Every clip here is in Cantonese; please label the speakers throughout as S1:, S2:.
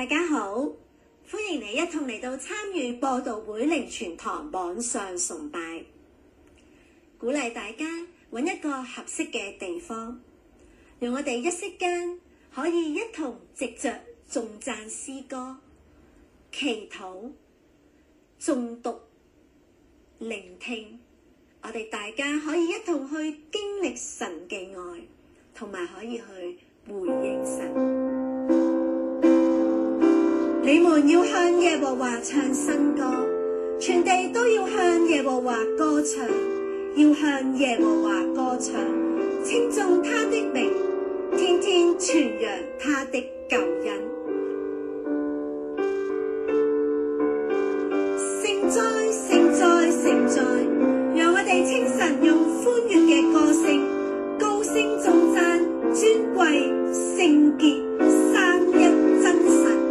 S1: 大家好，歡迎你一同嚟到參與播道會靈傳堂網上崇拜，鼓勵大家揾一個合適嘅地方，讓我哋一息間可以一同藉着頌讚詩歌、祈禱、誦讀、聆聽，我哋大家可以一同去經歷神嘅愛，同埋可以去回應神。你們要向耶和華唱新歌，全地都要向耶和華歌唱，要向耶和華歌唱，稱頌他的名，天天傳揚他的救恩。聖哉，聖哉，聖哉！讓我哋清晨用歡悅嘅歌聲，高聲頌讚尊貴、聖潔、三一真神。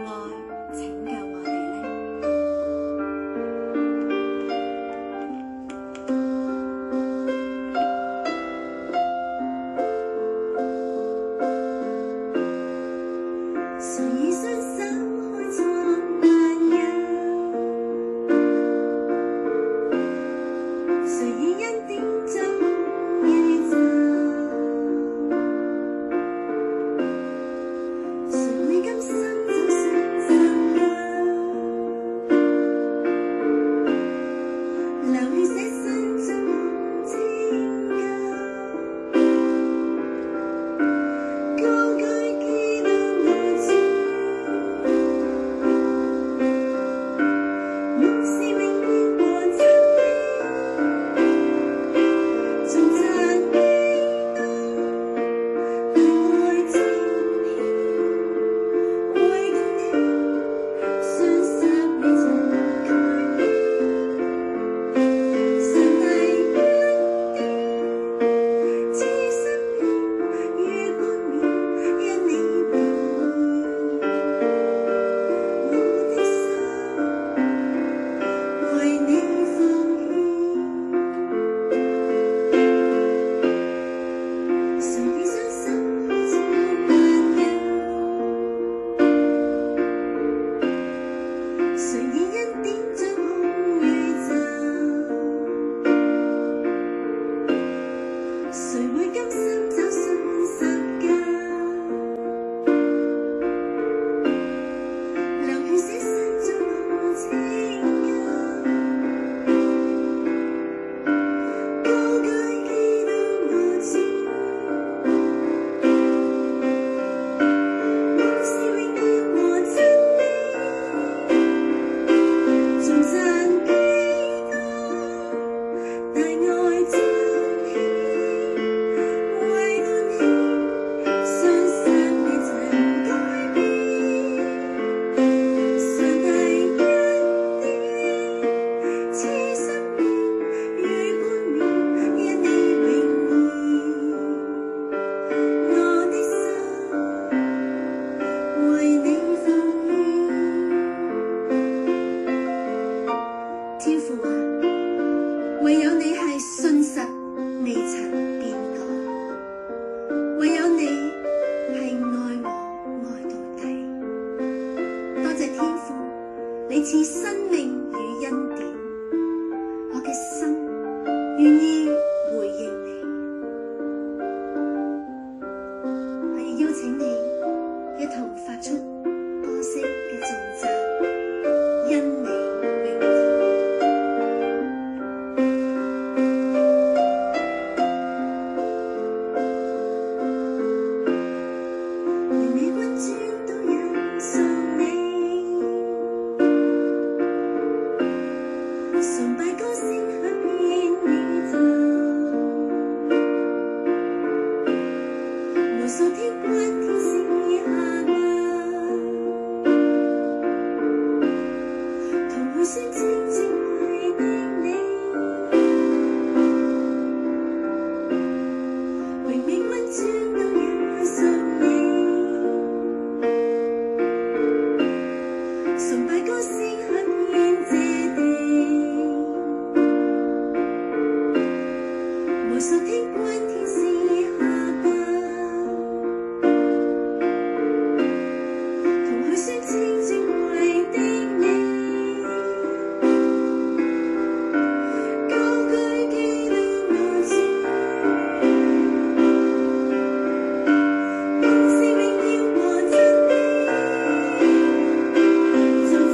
S1: 愛拯救我哋呢？誰以雙手開創萬有？誰以恩典造宇宙？誰會甘心走上十架，流血捨身作拯救？高舉基督我主，勇士榮耀和讚美，頌讚基督，大愛彰顯，為共你雙十你曾改變，上帝恩典賜生命與冠冕，因你榮耀，我的心為你奉獻。誰以雙手開創萬有？誰以恩典掌控宇宙？誰會甘心走上十架，流血捨身作我拯救？高舉基督我主，勇士榮耀和讚美，頌讚基督，大愛彰顯，為共你雙十你曾改變，上帝恩典賜生命與冠冕，因你榮耀，我的心為你奉獻。天父啊，唯有你係信實，未曾變改；唯有你係愛我愛到底。多謝天父，你賜生命與恩典，我嘅心願意回應你。我要邀請你一同發出歌聲嘅頌讚，因你榮耀。令你君尊都人送你，崇拜歌聲響遍宇宙，無數天軍天使下馬，同去宣稱智慧的你，榮美君尊都也送你，崇拜歌聲響遍這地，無數天軍天使下巴，同去宣稱尊貴的你，高舉基督我主，勇士榮耀和讚美，頌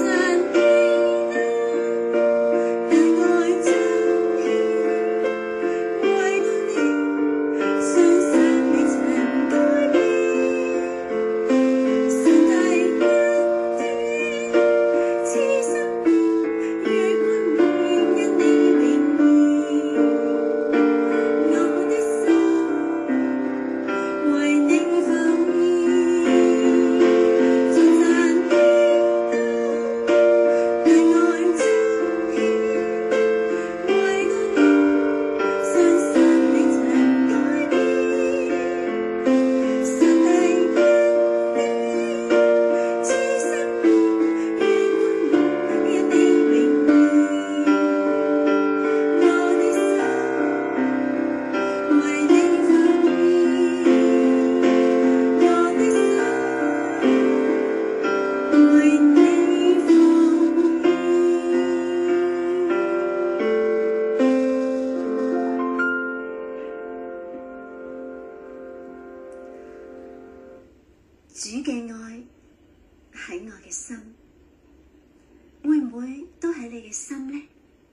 S1: 會唔會都喺你嘅心呢？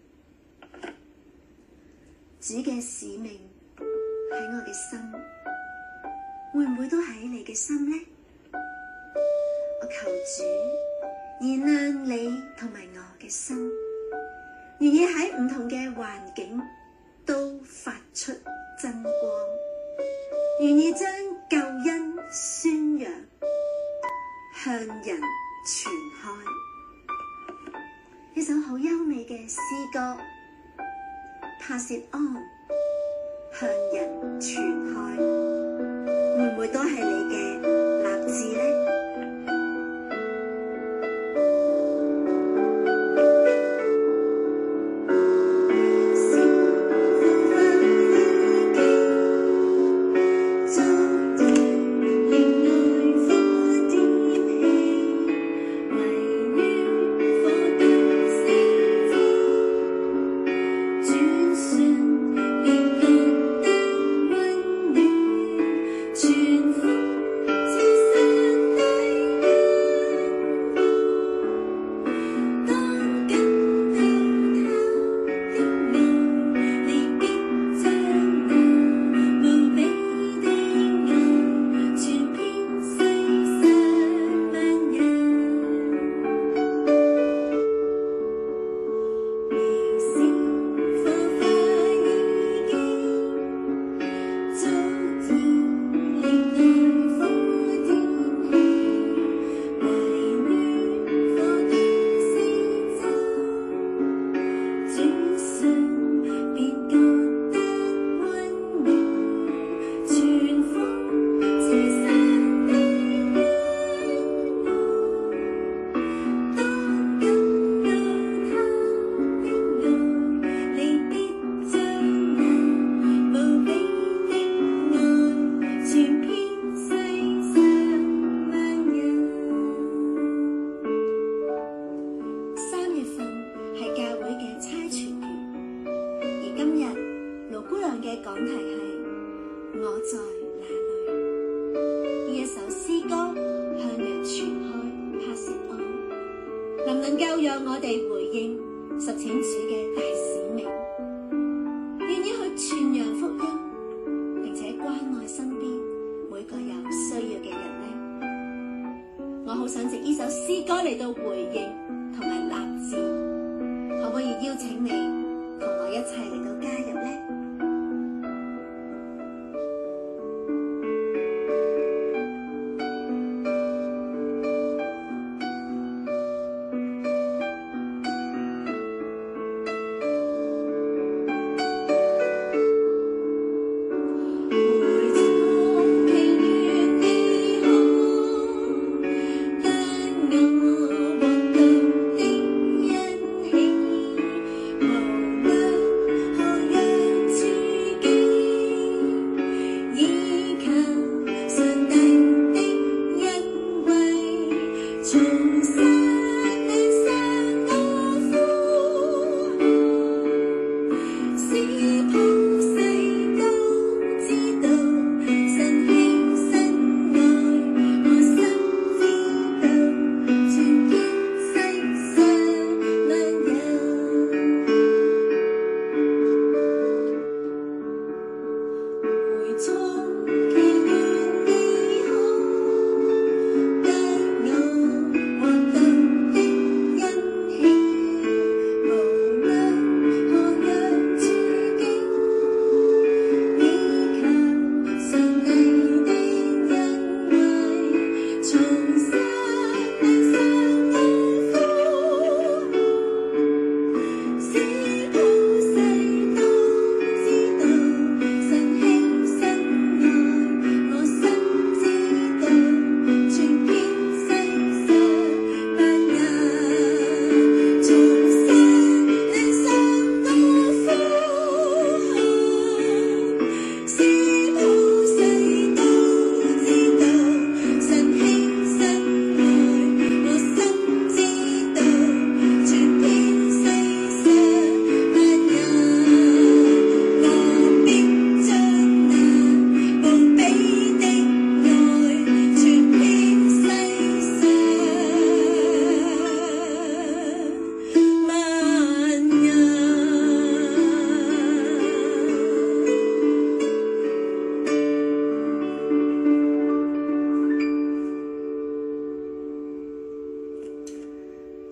S1: 主嘅使命喺我嘅心，會唔會都喺你嘅心呢？我求主燃亮你同埋我嘅心，願意喺唔同嘅環境都發出真光，願意將救恩宣揚，向人傳開。呢首好優美嘅詩歌，Pass it on， 向人傳開，會唔會都係你嘅立志呢？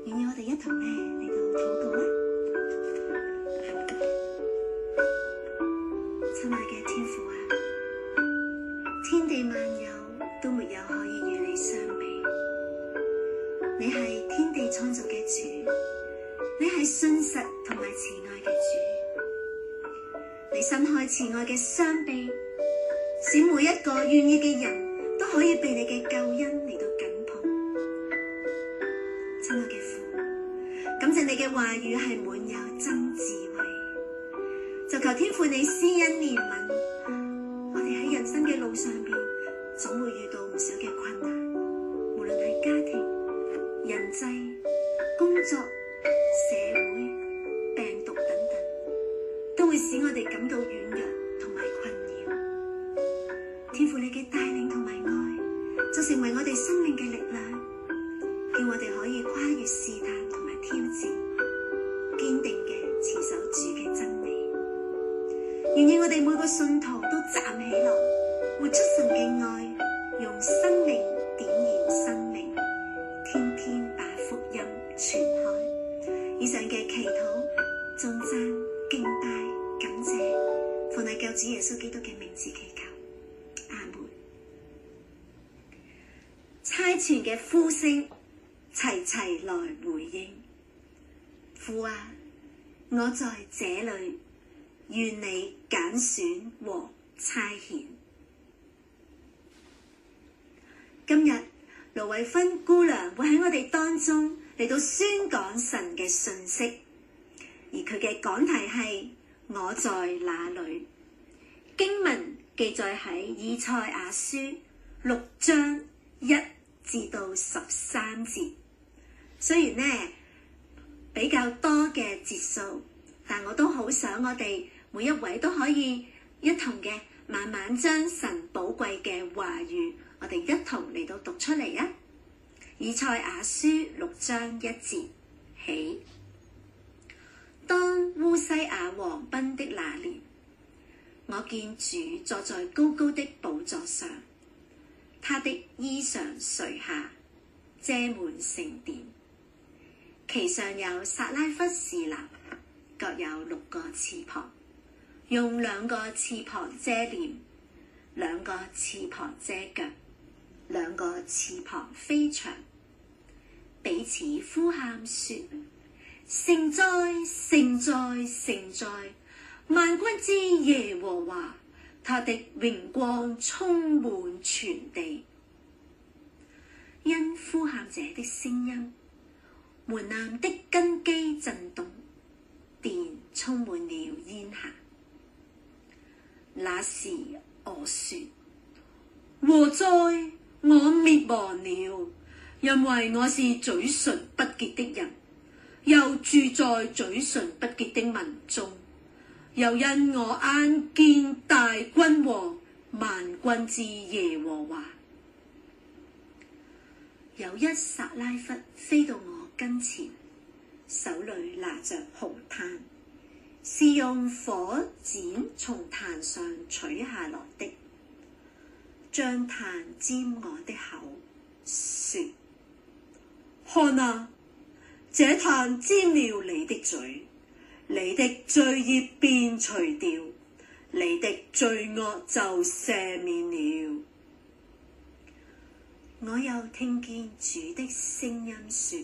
S1: 願意我哋一同嚟到禱告啊！親愛嘅天父啊，天地萬有都沒有可以與你相比。你係天地創造嘅主，你係信實同埋慈愛嘅主。你伸開慈愛嘅雙臂，使每一個願意嘅人都可以被你嘅救恩嚟到緊抱。親愛嘅父，感謝你嘅話語係滿有真智慧，就求天父你施恩憐憫。我哋喺人生嘅路上邊，總會遇到唔少嘅困難，無論係家庭、人際、工作、社會、病毒等等，都會使我哋感到軟弱同埋困擾。天父你嘅帶領同埋愛，就成為我哋生命嘅力量，叫我哋可以跨越試探同埋挑戰，堅定嘅持守主嘅真理。願意我哋每個信徒都站起來，活出神嘅愛，用生命點燃生命，天天把福音傳開。以上嘅祈禱、頌讚、敬拜、感謝，奉你救主耶穌基督嘅名字祈求，阿門。差傳嘅呼聲，齊齊來回應。父啊，我在這裏，願你揀選和差遣。今日盧慧芬姑娘會喺我哋當中嚟到宣講神嘅信息，而佢嘅講題係我在哪裏。經文記載喺以賽亞書6章1至到13節。雖然呢比較多嘅節數，但我都好想我哋每一位都可以一同嘅慢慢將神寶貴嘅話語，我哋一同嚟到讀出嚟啊！以賽亞書6章1節起，當烏西亞王崩的那年，我見主坐在高高的寶座上，他的衣裳垂下，遮滿聖殿，其上有撒拉弗侍立，各有6個翅膀，用2個翅膀遮臉，2個翅膀遮腳，2個翅膀飛翔，彼此呼喊說：聖哉，聖哉，聖哉！萬軍之耶和華，他的榮光充滿全地。因呼喊者的聲音，門檻的根基震動，殿充滿了煙霞。那時我說：禍哉！我滅亡了，因為我是嘴唇不潔的人，又住在嘴唇不潔的民中。又因我眼見大君王萬軍之耶和華。有一撒拉弗飛到我跟前，手裏拿着紅炭，是用火剪從壇上取下來的，將炭沾我的口，說：看啊，這炭沾了你的嘴，你的罪孽便除掉，你的罪惡就赦免了。我又聽見主的聲音說：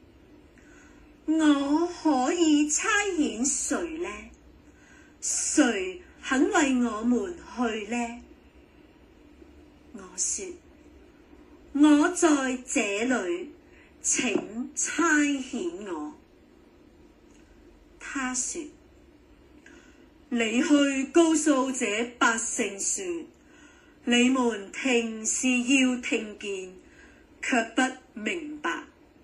S1: 我可以差遣誰呢？誰肯為我們去呢？我說：我在這裏，請差遣我。他說：你去告訴這百姓說，你們聽是要聽見，卻不明白；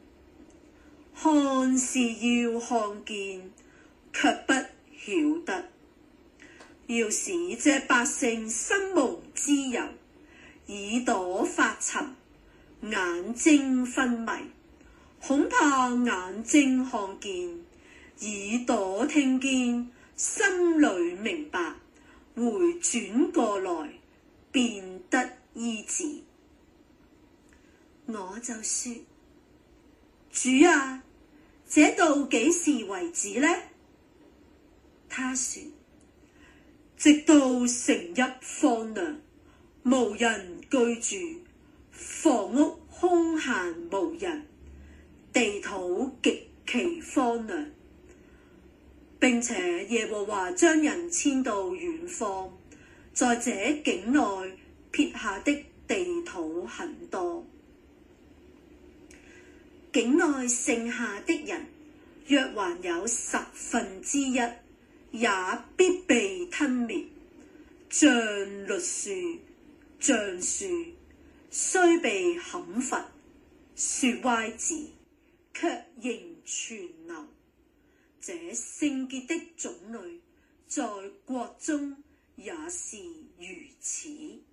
S1: 看是要看見，卻不曉得。要使這百姓心蒙脂油，耳朵發沉，眼睛昏迷，恐怕眼睛看見，耳朵聽見，心裏明白，回轉過來，便得醫治。我就說：主啊， 這到幾時為止呢？他說：直到城邑荒涼，無人居住，房屋空閒無人，地土極其荒涼。並且耶和華將人遷到遠方，在這境內撇下的地土很多。境內剩下的人，若還有1/10，也必被吞滅，像栗樹、橡樹，雖被砍伐、樹歪子，卻仍存留。這聖潔的種類，在國中也是如此。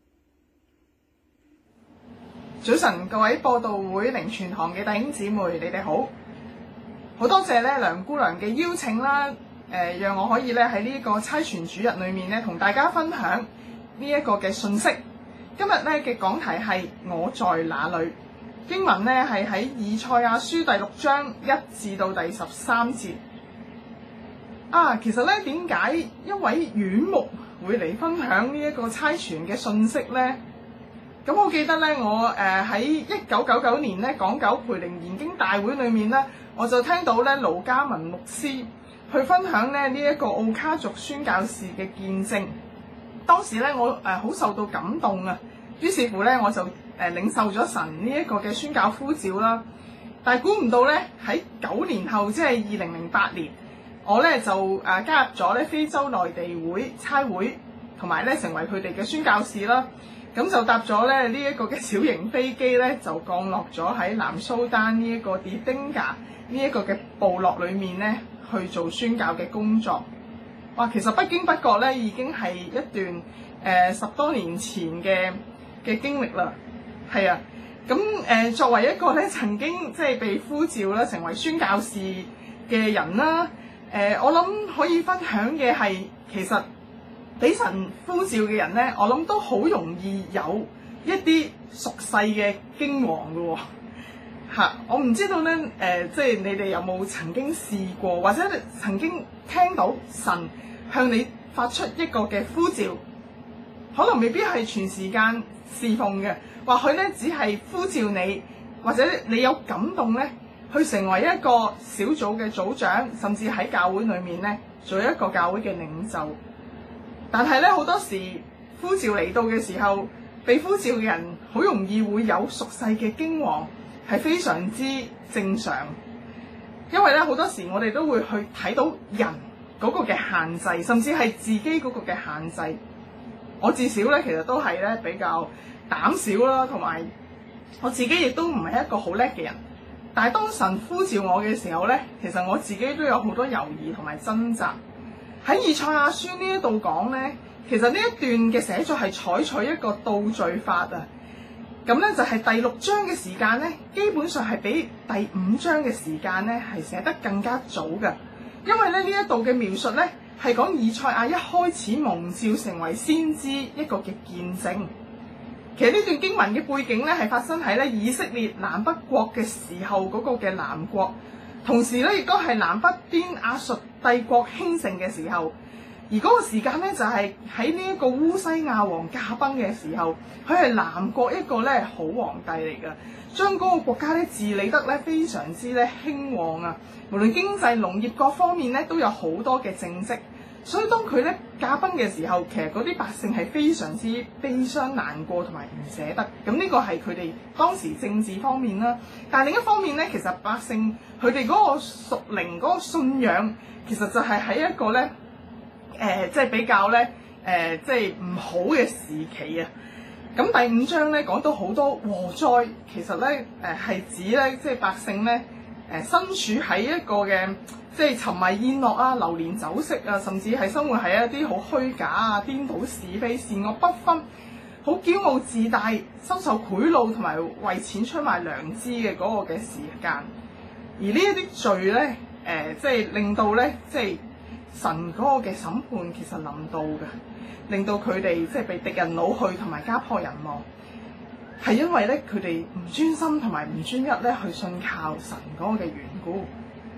S2: 早晨，各位播道會靈傳堂嘅弟兄姊妹，你哋好！好多謝咧梁姑娘嘅邀請啦，讓我可以咧喺呢個差傳主日裏面咧同大家分享呢一個嘅信息。今日咧嘅講題係我在哪裏？經文咧係喺以賽亞書第6章1至到第13節。其實咧點解一位院牧會嚟分享呢一個差傳嘅信息呢？咁我記得咧，我喺1999年咧港九培靈研經大會裏面咧，我就聽到咧盧嘉文牧師去分享咧呢一個奧卡族宣教士嘅見證。當時咧我好受到感動啊，於是乎咧我就領受咗神呢一個嘅宣教呼召啦。但係估唔到咧喺9年後，即係2008年。我咧就加入咗咧非洲內地會差會，同埋咧成為佢哋嘅宣教士啦。咁就搭咗咧呢一個嘅小型飛機咧，就降落咗喺南蘇丹呢一個迪丁加呢一個嘅部落裏面咧，去做宣教嘅工作。哇！其實不經不覺咧，已經係一段10多年前嘅經歷啦。係啊，咁作為一個咧曾經即係被呼召啦，成為宣教士嘅人啦。我諗可以分享嘅係，其實俾神呼召嘅人咧，我諗都好容易有一啲俗世嘅驚惶嘅喎。我唔知道咧，即係你哋有冇曾經試過，或者曾經聽到神向你發出一個嘅呼召，可能未必係全時間侍奉嘅，或許咧只係呼召你，或者你有感動咧，去成為一個小組嘅組長，甚至喺教會裏面咧做一個教會嘅領袖。但係咧好多時呼召嚟到嘅時候，被呼召嘅人好容易會有俗世嘅驚惶，係非常之正常。因為咧好多時我哋都會去睇到人嗰個嘅限制，甚至係自己嗰個嘅限制。我至少咧其實都係咧比較膽小啦，同埋我自己亦都唔係一個好叻嘅人。但係當神呼召我嘅時候咧，其實我自己都有好多猶豫同埋掙扎。喺以賽亞書呢一度講咧，其實呢一段嘅寫作係採取一個倒序法啊。咁咧就係第6章嘅時間咧，基本上係比第5章嘅時間咧係寫得更加早嘅。因為咧呢一度嘅描述咧係講以賽亞一開始蒙召成為先知一個嘅見證。其實呢段經文嘅背景咧係發生喺咧以色列南北國嘅時候嗰個嘅南國，同時咧亦都係南北邊亞述帝國興盛嘅時候。而嗰個時間咧就係喺呢一個烏西亞王駕崩嘅時候，佢係南國一個咧好皇帝嚟㗎，將嗰個國家咧治理得咧非常之咧興旺啊！無論經濟、農業各方面咧都有好多嘅政績。所以當佢咧駕崩嘅時候，其實嗰啲百姓係非常之悲傷難過同埋唔捨得。咁呢個係佢哋當時政治方面啦。但係另一方面咧，其實百姓佢哋嗰個屬靈嗰個信仰，其實就係喺一個咧即係比較咧即係唔好嘅時期啊。咁第5章咧講到好多禍災，其實咧係指咧即係百姓咧身處喺一個嘅即係沉迷宴樂啊、流連酒色啊，甚至係生活喺一啲好虛假啊、顛倒是非、善惡不分、好驕傲自大、收受賄賂同埋為錢出賣良知嘅嗰個嘅時間。而呢一啲罪咧即係令到咧即係神嗰個嘅審判其實臨到嘅，令到佢哋即係被敵人擄去同埋家破人亡，係因為咧佢哋唔專心同埋唔專一咧去信靠神嗰個嘅緣故。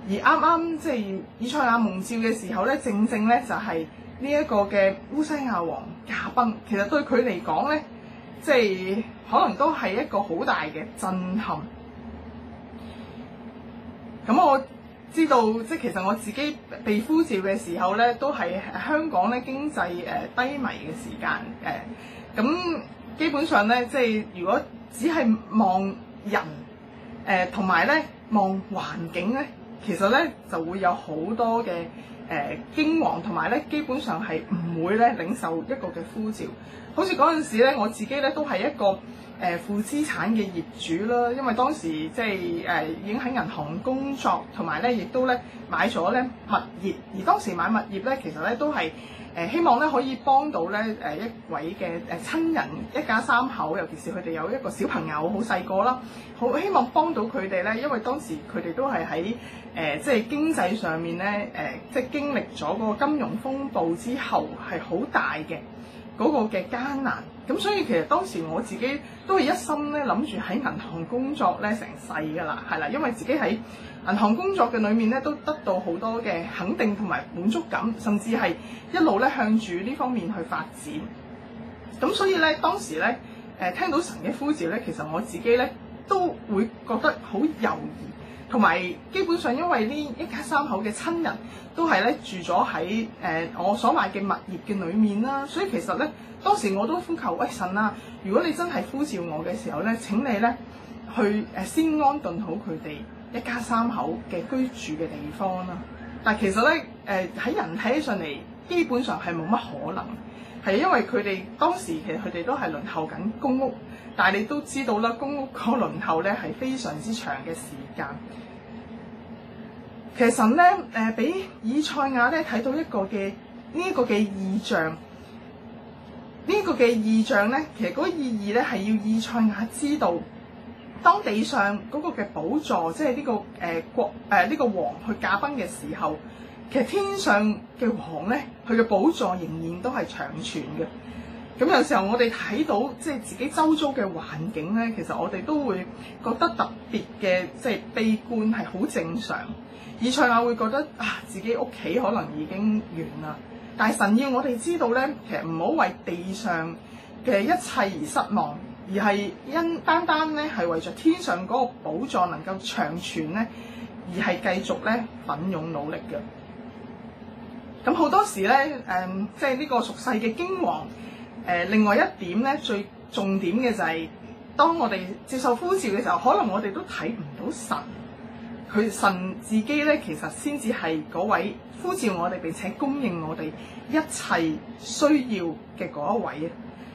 S2: 而啱啱即係以賽亞蒙召嘅時候咧，正正咧就係呢一個嘅烏西亞王駕崩，其實對佢嚟講咧，即係可能都係一個好大嘅震撼。咁我知道，即係其實我自己被呼召嘅時候咧，都係香港咧經濟低迷嘅時間咁基本上咧，即係如果只係望人同埋咧望環境咧，其實咧就會有好多嘅驚惶，同埋咧基本上係唔會咧領受一個嘅呼召。好似嗰陣時咧，我自己咧都係一個負資產嘅業主啦，因為當時即係已經喺銀行工作，同埋咧亦都咧買咗咧物業，而當時買物業咧其實咧都係希望咧可以幫到咧一位嘅親人，一家三口，尤其是佢哋有一個小朋友好細個啦，好希望幫到佢哋咧，因為當時佢哋都係喺即係經濟上面咧即係經歷咗嗰個金融風暴之後係好大嘅嗰個嘅艱難。咁所以其實當時我自己都係一心咧諗住喺銀行工作咧成世㗎啦，係啦，因為自己喺銀行工作嘅裏面咧都得到好多嘅肯定同埋滿足感，甚至係一路咧向住呢方面去發展。咁所以咧當時咧聽到神嘅呼召咧，其實我自己咧都會覺得好猶豫，同埋基本上因為呢一家三口嘅親人都係咧住咗喺我所買嘅物業嘅裏面啦，所以其實咧當時我都呼求喂神啊，如果你真係呼召我嘅時候咧，請你咧去先安頓好佢哋一家三口嘅居住嘅地方啦。但其實咧喺人睇起上嚟，基本上係冇乜可能，係因為佢哋當時其實佢哋都係輪候緊公屋，但係你都知道啦，公屋個輪候咧係非常之長嘅時間。其實神咧俾以賽亞咧睇到一個嘅異象。呢個嘅異象咧，其實嗰個意義咧係要以賽亞知道，當地上嗰個嘅寶座，即係呢個呢個王去駕崩嘅時候，其實天上嘅王咧，佢嘅寶座仍然都係長存嘅。咁有時候我哋睇到即係自己周遭嘅環境咧，其實我哋都會覺得特別嘅即係悲觀係好正常。以賽亞會覺得自己屋企可能已經完啦。但係神要我哋知道咧，其實唔好為地上嘅一切而失望，而係單單咧係為着天上嗰個寶座能夠長存咧，而係繼續咧奮勇努力嘅。咁好多時咧，即係呢個俗世嘅驚惶。另外一點咧，最重點嘅就係，當我哋接受呼召嘅時候，可能我哋都睇唔到神。神自己咧，其實先至係嗰位呼召我哋並且供應我哋一切需要嘅嗰一位啊！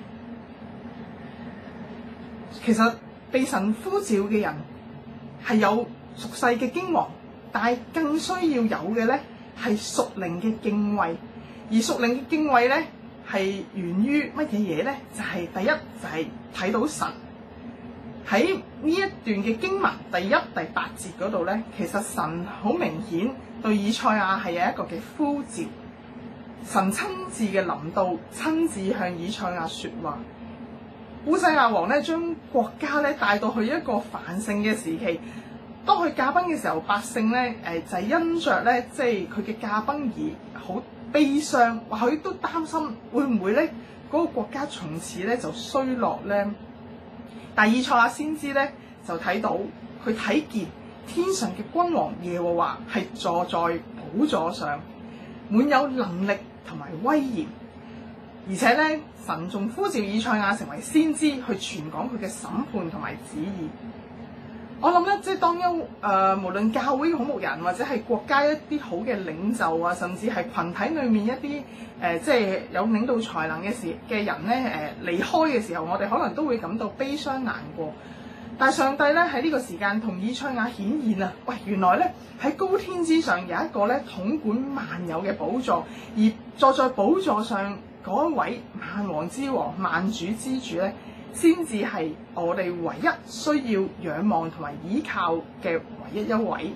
S2: 其實被神呼召嘅人係有俗世嘅驚惶，但係更需要有嘅咧係屬靈嘅敬畏。而屬靈嘅敬畏咧係源於乜嘢嘢咧？就係第一就係睇到神。喺呢一段嘅經文第1、第8節嗰度咧，其實神好明顯對以賽亞係有一個嘅呼召，神親自嘅臨到，親自向以賽亞說話。烏西亞王咧將國家咧帶到去一個繁盛嘅時期，當佢駕崩嘅時候，百姓咧就係因着咧即係佢嘅駕崩而好悲傷，話佢都擔心會唔會咧嗰個國家從此咧就衰落咧。但以賽亞先知咧就睇到，佢睇見天上嘅君王耶和華係坐在寶座上，滿有能力同埋威嚴，而且咧神仲呼召以賽亞成為先知去傳講佢嘅審判同埋旨意。我諗咧，即係當無論教會嘅好牧人，或者係國家一啲好嘅領袖啊，甚至係群體裏面一啲即係有領導才能嘅人咧離開嘅時候，我哋可能都會感到悲傷難過。但係上帝咧喺呢個時間同以賽亞顯現啊，喂，原來咧喺高天之上有一個咧統管萬有嘅寶座，而坐在寶座上嗰一位萬王之王、萬主之主咧，先至係我哋唯一需要仰望同埋依靠嘅唯一一位。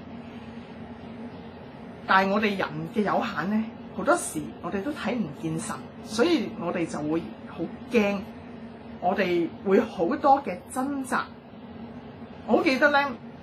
S2: 但係我哋人嘅有限咧，好多時我哋都睇唔見神，所以我哋就會好驚，我哋會好多嘅掙扎。我好記得咧，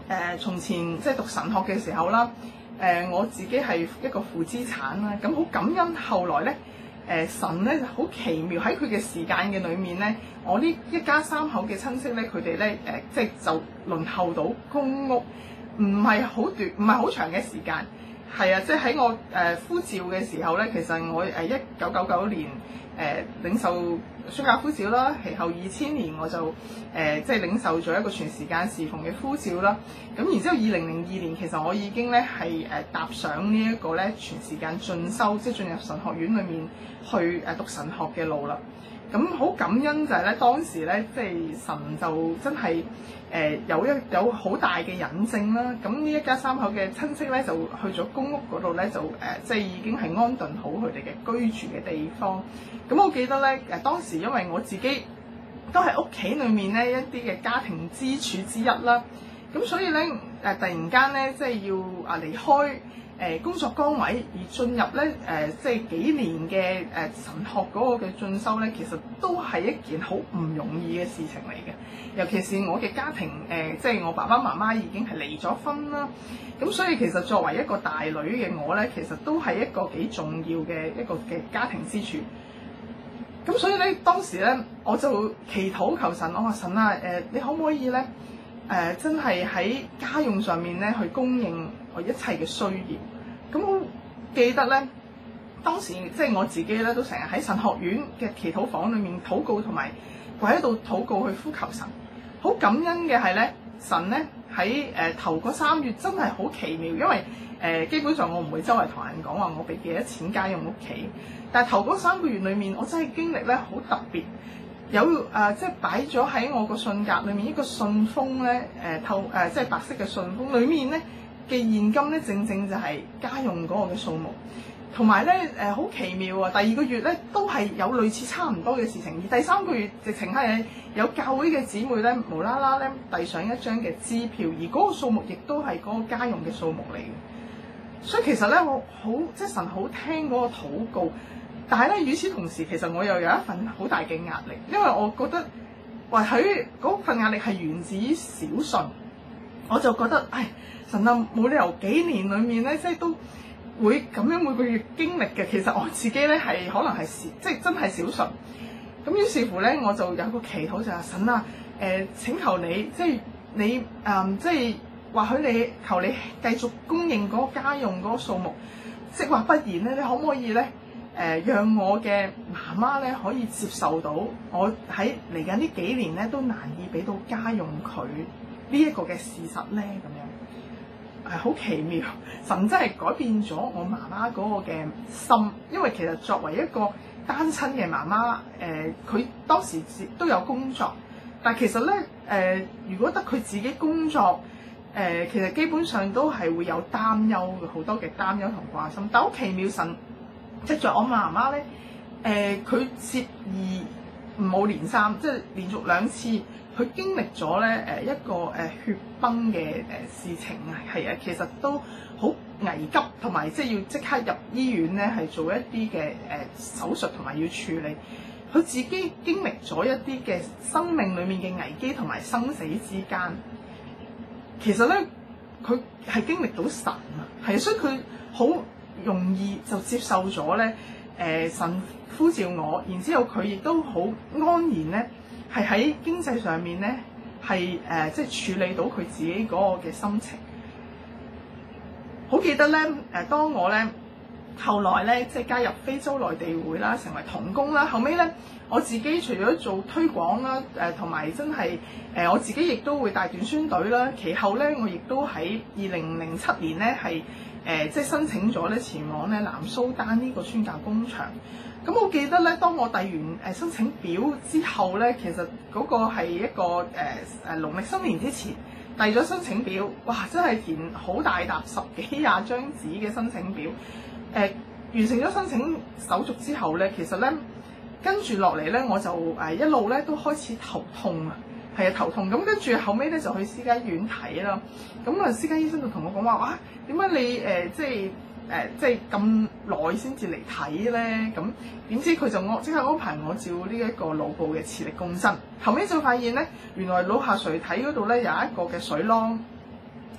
S2: 從前即係讀神學嘅時候啦，我自己係一個負資產啦，咁好感恩後來咧，神咧好奇妙喺佢嘅時間嘅裏面咧，我呢一家三口嘅親戚咧，佢哋咧即係就輪候到公屋，唔係好長嘅時間。係啊，即係喺我呼召嘅時候咧，其實我1999年領受宣教呼召啦，其後2000年我就即係領受咗一個全時間侍奉嘅呼召啦。咁然之後2002年，其實我已經咧係踏上呢一個咧全時間進修，即係進入神學院裏面去讀神學嘅路啦。咁好感恩就係咧，當時咧即係神就真係有好大嘅引證啦。咁呢一家三口嘅親戚咧就去咗公屋嗰度咧，就即係已經係安頓好佢哋嘅居住嘅地方。咁我記得咧當時因為我自己都係屋企裏面咧一啲嘅家庭支柱之一啦，咁所以咧突然間咧即係要離開工作崗位而進入咧即係幾年嘅神學嗰個嘅進修咧，其實都係一件好唔容易嘅事情嚟嘅。尤其是我嘅家庭即係我爸爸媽媽已經係離咗婚啦，咁所以其實作為一個大女嘅我咧，其實都係一個幾重要嘅一個嘅家庭支柱。咁所以咧當時咧我就祈禱求神，我話神啊你可唔可以咧真係喺家用上面咧去供應我一切嘅需要。咁我記得咧，當時即係我自己咧都成日喺神學院嘅祈禱房裏面禱告，同埋跪喺度禱告去呼求神。好感恩嘅係咧，神咧喺頭嗰3月真係好奇妙，因為基本上我唔會周圍同人講話我俾幾多錢家用屋企，但係頭嗰3個月裏面，我真係經歷咧好特別。有即係擺咗喺我個信格裏面一個信封咧，即係白色嘅信封，裏面咧嘅現金咧，正正就係家用嗰個嘅數目，同埋咧好奇妙啊！第2個月咧都係有類似差唔多嘅事情，而第3個月直情係有教會嘅姊妹咧無啦啦咧遞上一張嘅支票，而嗰個數目亦都係嗰個家用嘅數目嚟嘅。所以其實咧我好即係神好聽嗰個禱告。但係咧，與此同時，其實我又有一份好大嘅壓力，因為我覺得或許嗰份壓力係源自於小信，我就覺得，神啊，冇理由幾年裡面咧，即係都會咁樣每個月經歷嘅。其實我自己咧係可能係即係真係小信。咁於是乎咧，我就有個祈禱就係神啊，請求你，即係你即係或許你求你繼續供應嗰個家用嗰個數目，即或不然咧，你可唔可以咧？讓我嘅媽媽咧可以接受到我喺嚟緊呢幾年咧都難以俾到家用佢呢一個嘅事實咧，咁樣好奇妙，神真係改變咗我媽媽嗰個嘅心，因為其實作為一個單親嘅媽媽，佢當時都有工作，但其實咧如果得佢自己工作，其實基本上都係會有擔憂嘅，好多嘅擔憂同掛心，但好奇妙神。即係我媽媽咧，佢接二冇連三，即係連續2次，佢經歷咗咧一個血崩嘅事情啊，係啊，其實都好危急，同埋即係要即刻入醫院咧，係做一啲嘅手術同埋要處理。佢自己經歷咗一啲嘅生命裡面嘅危機同埋生死之間，其實咧佢係經歷到神啊，係啊，所以佢好容易就接受咗咧，神呼召我，然之後佢亦都好安然咧，係喺經濟上面咧係即係處理到佢自己嗰個嘅心情。好記得咧，當我咧後來咧即係加入非洲內地會啦，成為同工啦，後尾咧我自己除咗做推廣啦，同埋真係我自己亦都會帶短宣隊啦。其後咧我亦都喺2007年咧係即係申請咗咧前往咧南蘇丹呢個宣教工場。咁我記得咧，當我遞完申請表之後咧，其實嗰個係一個農曆新年之前遞咗申請表，哇！真係填好大沓10幾20張紙嘅申請表。完成咗申請手續之後咧，其實咧跟住落嚟咧，我就一路咧都開始頭痛啊，係啊頭痛。咁跟住後尾咧就去私家醫院睇啦。咁啊私家醫生就同我講話，哇！點解你即係咁耐先至嚟睇咧？咁點知佢就即刻安排我照呢一個腦部嘅磁力共振。後尾就發現咧，原來腦下垂體嗰度咧有一個嘅水囊，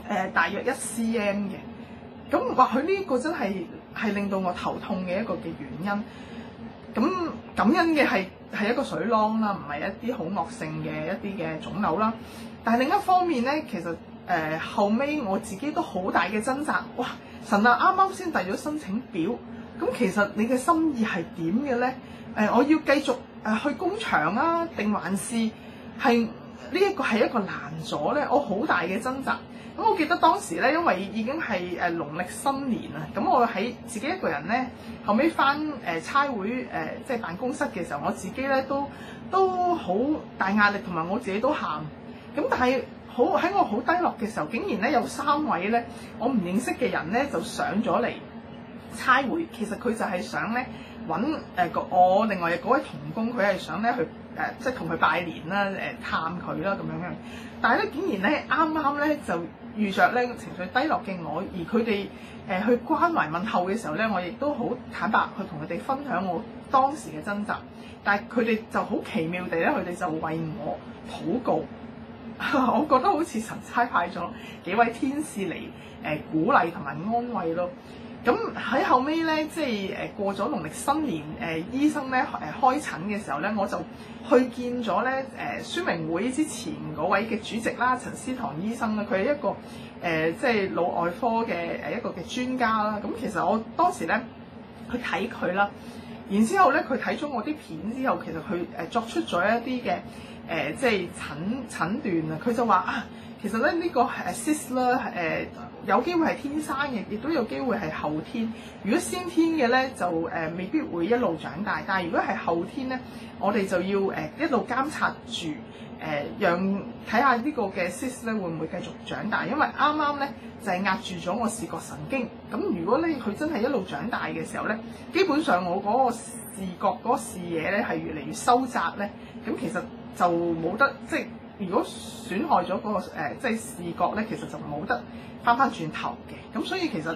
S2: 大約1 cm 嘅。咁或許呢個真係令到我頭痛嘅一個嘅原因。咁感恩嘅係一個水囊啦，唔係一啲好惡性嘅一啲嘅腫瘤啦。但係另一方面咧，其實後尾我自己都好大嘅掙扎。哇！神啊，啱啱先遞咗申請表，咁其實你嘅心意係點嘅咧？我要繼續去工場啊，定還是係呢一個係一個難咗咧？我好大嘅掙扎。咁我記得當時咧，因為已經係農曆新年啊，咁我喺自己一個人咧，後尾返差會即係辦公室嘅時候，我自己咧都好大壓力，同埋我自己都喊。咁但係喺我好低落嘅時候，竟然咧有3位咧我唔認識嘅人咧就上咗嚟差會。其實佢就係想咧揾我另外嗰位同工，佢係想咧去即係同佢拜年啦，探佢啦咁樣樣。但係咧竟然咧啱啱咧就遇着咧情緒低落嘅我，而佢哋去關懷問候嘅時候咧，我亦都好坦白去同佢哋分享我當時嘅掙扎。但係佢哋就好奇妙地咧，佢哋就為我禱告。我覺得好似神差派咗幾位天使嚟鼓勵同埋安慰咯。咁喺後尾咧，即係過咗農曆新年，醫生咧開診嘅時候咧，我就去見咗咧宣明會之前嗰位嘅主席啦，陳思堂醫生啦，佢係一個即係腦外科嘅一個嘅專家啦。咁其實我當時咧去睇佢啦，然之後咧佢睇咗我啲片之後，其實佢作出咗一啲嘅即係診斷啊。佢就話啊，其實咧呢個cyst 啦有機會係天生嘅，亦都有機會係後天。如果先天嘅咧，就未必會一路長大。但係如果係後天咧，我哋就要一路監察住，讓睇下呢個嘅 cyst 咧會唔會繼續長大。因為啱啱咧就係壓住咗我視覺神經。咁如果咧佢真係一路長大嘅時候咧，基本上我嗰個視覺嗰個視野咧係越嚟越收窄咧。咁其實就冇得即係如果損害咗嗰個即係視覺咧，其實就冇得翻轉頭嘅。咁所以其實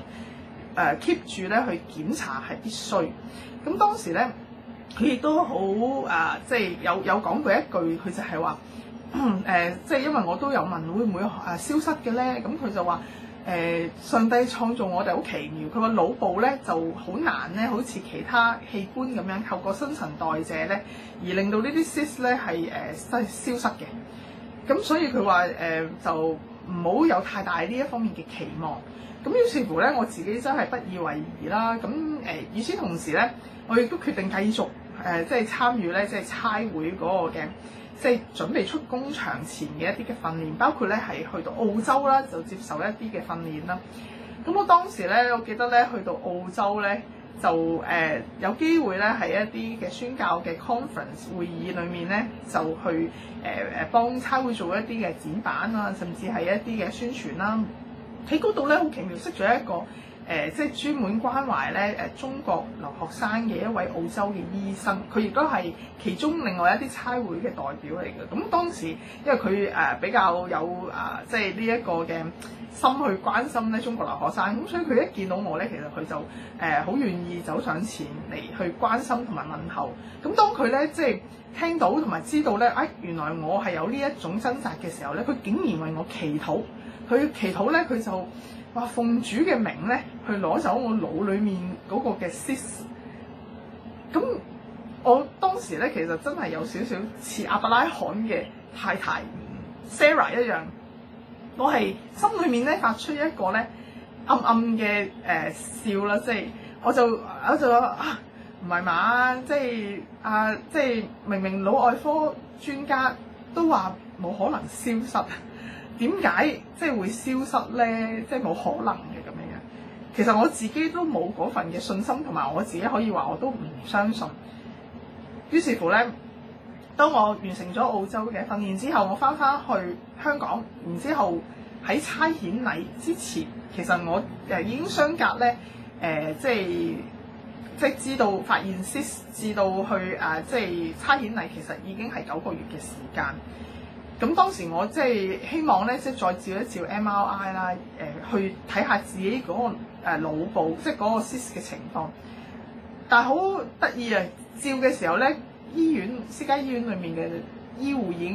S2: keep 住咧去檢查係必須。咁當時咧佢亦都好即係有講過一句，佢就係話即係因為我都有問會唔會消失嘅咧。咁佢就話上帝創造我哋好奇妙，佢個腦部咧就好難咧，好似其他器官咁樣透過新陳代謝咧，而令到呢啲 cyst 咧係消失嘅。咁所以佢話就唔好有太大呢一方面嘅期望。咁於是乎咧，我自己真係不以為意啦。咁與此同時咧，我亦都決定繼續即係參與咧，即係差會嗰個嘅即係準備出工場前嘅一啲嘅訓練，包括咧係去到澳洲啦，就接受一啲嘅訓練啦。咁我當時咧，我記得咧去到澳洲咧，就有機會咧喺一啲嘅宣教嘅 conference 會議裏面咧，就去幫差會做一啲嘅展板啊，甚至係一啲嘅宣傳啦。喺嗰度咧好奇妙，識咗一個即係專門關懷咧中國留學生嘅一位澳洲嘅醫生，佢亦都係其中另外一啲差會嘅代表嚟嘅。咁當時因為佢比較有即係呢一個嘅心去關心咧中國留學生，咁所以佢一見到我咧，其實佢就好願意走上前嚟去關心同埋問候。咁當佢咧即係聽到同埋知道咧，原來我係有呢一種掙扎嘅時候咧，佢竟然為我祈禱。佢祈禱咧，佢就話奉主嘅名咧，去攞走我腦裡面嗰個嘅 cyst。咁我當時咧，其實真係有少少似亞伯拉罕嘅太太 Sarah 一樣，我係心裡面咧發出一個咧暗暗嘅笑啦，即係我就話唔係嘛，即係明明腦外科專家都話冇可能消失。點解即係會消失咧？即係冇可能嘅咁樣。其實我自己都冇嗰份嘅信心，同埋我自己可以話我都唔相信。於是乎咧，當我完成咗澳洲嘅訓練之後，我翻去香港，然之後喺差遣禮之前，其實我已經相隔咧即係知道發現 cyst 至到去即係差遣禮，其實已經係9個月嘅時間。咁當時我即係希望咧，即係再照一照 MRI 啦，去睇下自己嗰個腦部，即係嗰個 cyst 嘅情況。但係好得意啊！照嘅時候咧，私家醫院裏面嘅醫護已經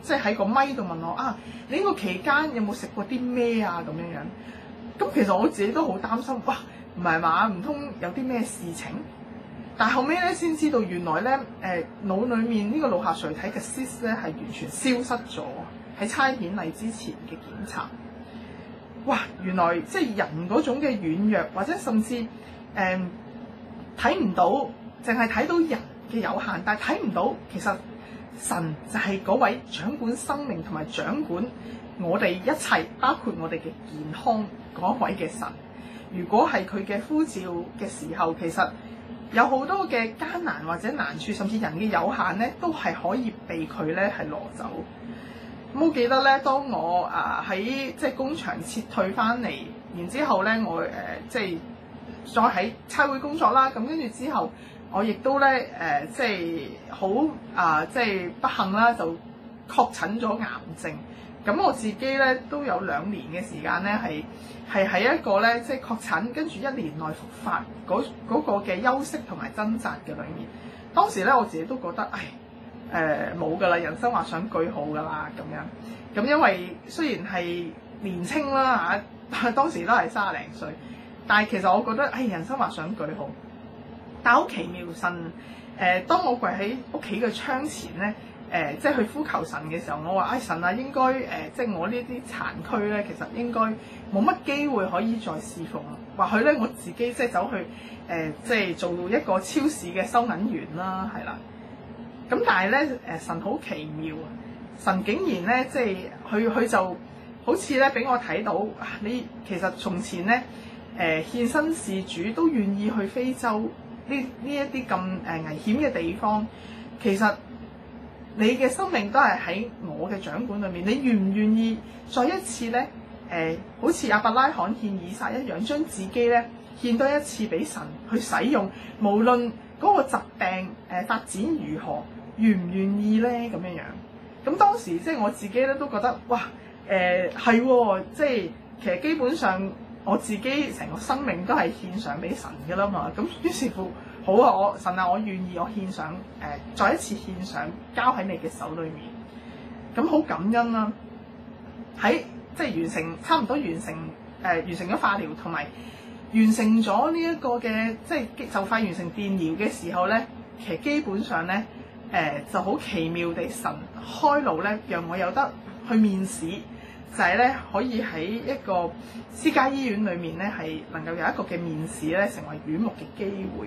S2: 即係喺個咪度問我啊，你呢個期間有冇食過啲咩啊咁樣樣？咁其實我自己都好擔心，哇，唔係嘛，唔通有啲咩事情？但後尾咧先知道，原來咧腦裡面呢個腦下垂體嘅 cyst 咧係完全消失咗，喺差遣禮之前嘅檢查。哇！原來即係人嗰種嘅軟弱，或者甚至睇唔到，淨係睇到人嘅有限，但係睇唔到其實神就係嗰位掌管生命同埋掌管我哋一切，包括我哋嘅健康嗰位嘅神。如果係佢嘅呼召嘅時候，其實有好多嘅艱難或者難處，甚至人嘅有限咧，都係可以被佢咧係攞走。咁我記得咧，當我喺即係工場撤退翻嚟，然之後咧我即係再喺差會工作啦。咁跟住之後，我亦都咧即係好即係不幸啦，就確診咗癌症。咁我自己咧都有2年嘅時間咧係喺一個咧即係確診，跟住1年內復發嗰個嘅休息同埋掙扎嘅裏面。當時咧我自己都覺得冇㗎啦，人生畫上句號㗎啦咁樣。咁因為雖然係年青啦嚇，當時都係30零歲，但係其實我覺得人生畫上句號。但好奇妙，神當我跪喺屋企嘅窗前咧，即係去呼求神嘅時候，我話神啊，應該即係我呢啲殘軀咧，其實應該冇乜機會可以再侍奉。或許咧我自己即係走去即係做一個超市嘅收銀員啦，係啦。咁但係咧神好奇妙啊！神竟然咧即係佢就好似咧俾我睇到，你其實從前咧獻身事主都願意去非洲呢一啲咁危險嘅地方，其實你嘅生命都係喺我嘅掌管裏面。你願唔願意再一次咧好似亞伯拉罕獻以撒一樣，將自己咧獻多一次俾神去使用？無論嗰個疾病發展如何，願唔願意咧咁樣樣？咁當時即係我自己咧都覺得哇係喎，即係其實基本上我自己成個生命都係獻上俾神嘅啦嘛。咁於是乎好啊，神啊，我願意我獻上再一次獻上，交喺你嘅手裏面。咁好感恩啦！喺即係完成差唔多完成咗化療同埋完成咗呢一個嘅即係就快完成電療嘅時候咧，其實基本上咧就好奇妙地神開路咧，讓我有得去面試，就係咧可以喺一個私家醫院裏面咧係能夠有一個嘅面試咧，成為院牧嘅機會。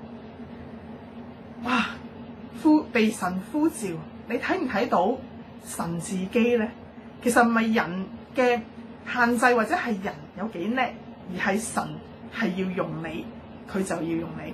S2: 哇！被神呼召，你睇唔睇到神自己咧？其實唔係人嘅限制或者係人有幾叻，而係神係要用你，佢就要用你。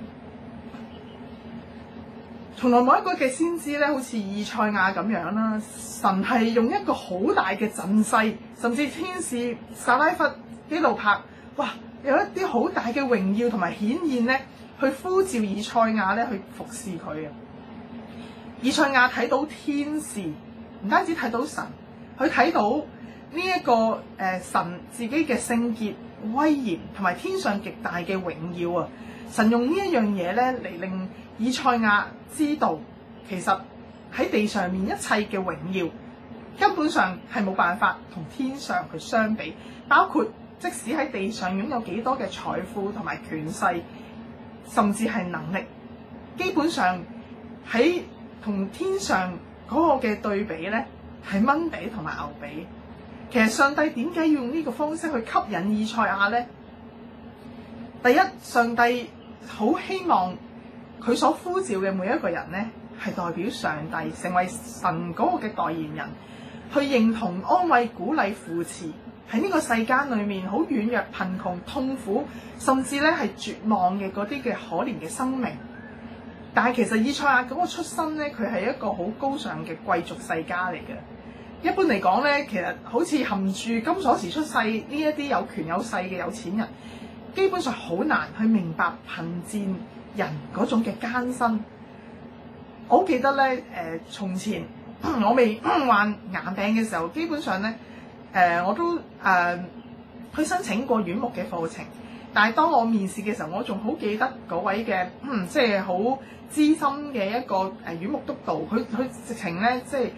S2: 從來冇一個嘅先知咧，好似以賽亞咁樣啦，神係用一個好大嘅陣勢，甚至天使撒拉弗、基路伯，哇，有一啲好大嘅榮耀同埋顯現咧，去呼召以賽亞咧去服侍佢啊！以賽亞睇到天使，唔單止睇到神，佢睇到呢一個神自己嘅聖潔、威嚴同埋天上極大嘅榮耀啊！神用呢一樣嘢咧嚟令以賽亞知道，其實喺地上面一切嘅榮耀根本上係冇辦法同天上去相比，包括即使喺地上擁有幾多嘅財富同埋權勢，甚至係能力，基本上喺同天上嗰個嘅對比咧，係蚊比同埋牛比。其實上帝點解要用呢個方式去吸引以賽亞咧？第一，上帝好希望佢所呼召嘅每一個人咧，係代表上帝，成為神嗰個嘅代言人，去認同、安慰、鼓勵、扶持喺呢個世間裏面好軟弱、貧窮、痛苦，甚至咧係絕望嘅嗰啲嘅可憐嘅生命。但係其實以賽亞嗰個出身咧，佢係一個好高尚嘅貴族世家嚟嘅。一般嚟講咧，其實好似含住金鎖匙出世呢一啲有權有勢嘅有錢人，基本上好難去明白貧賤人嗰種嘅艱辛。我好記得咧，從前我未患癌病嘅時候，基本上咧，我都去申請過院牧嘅課程。但係當我面試嘅時候，我仲好記得嗰位嘅即係好資深嘅一個院牧督導，佢直情咧即係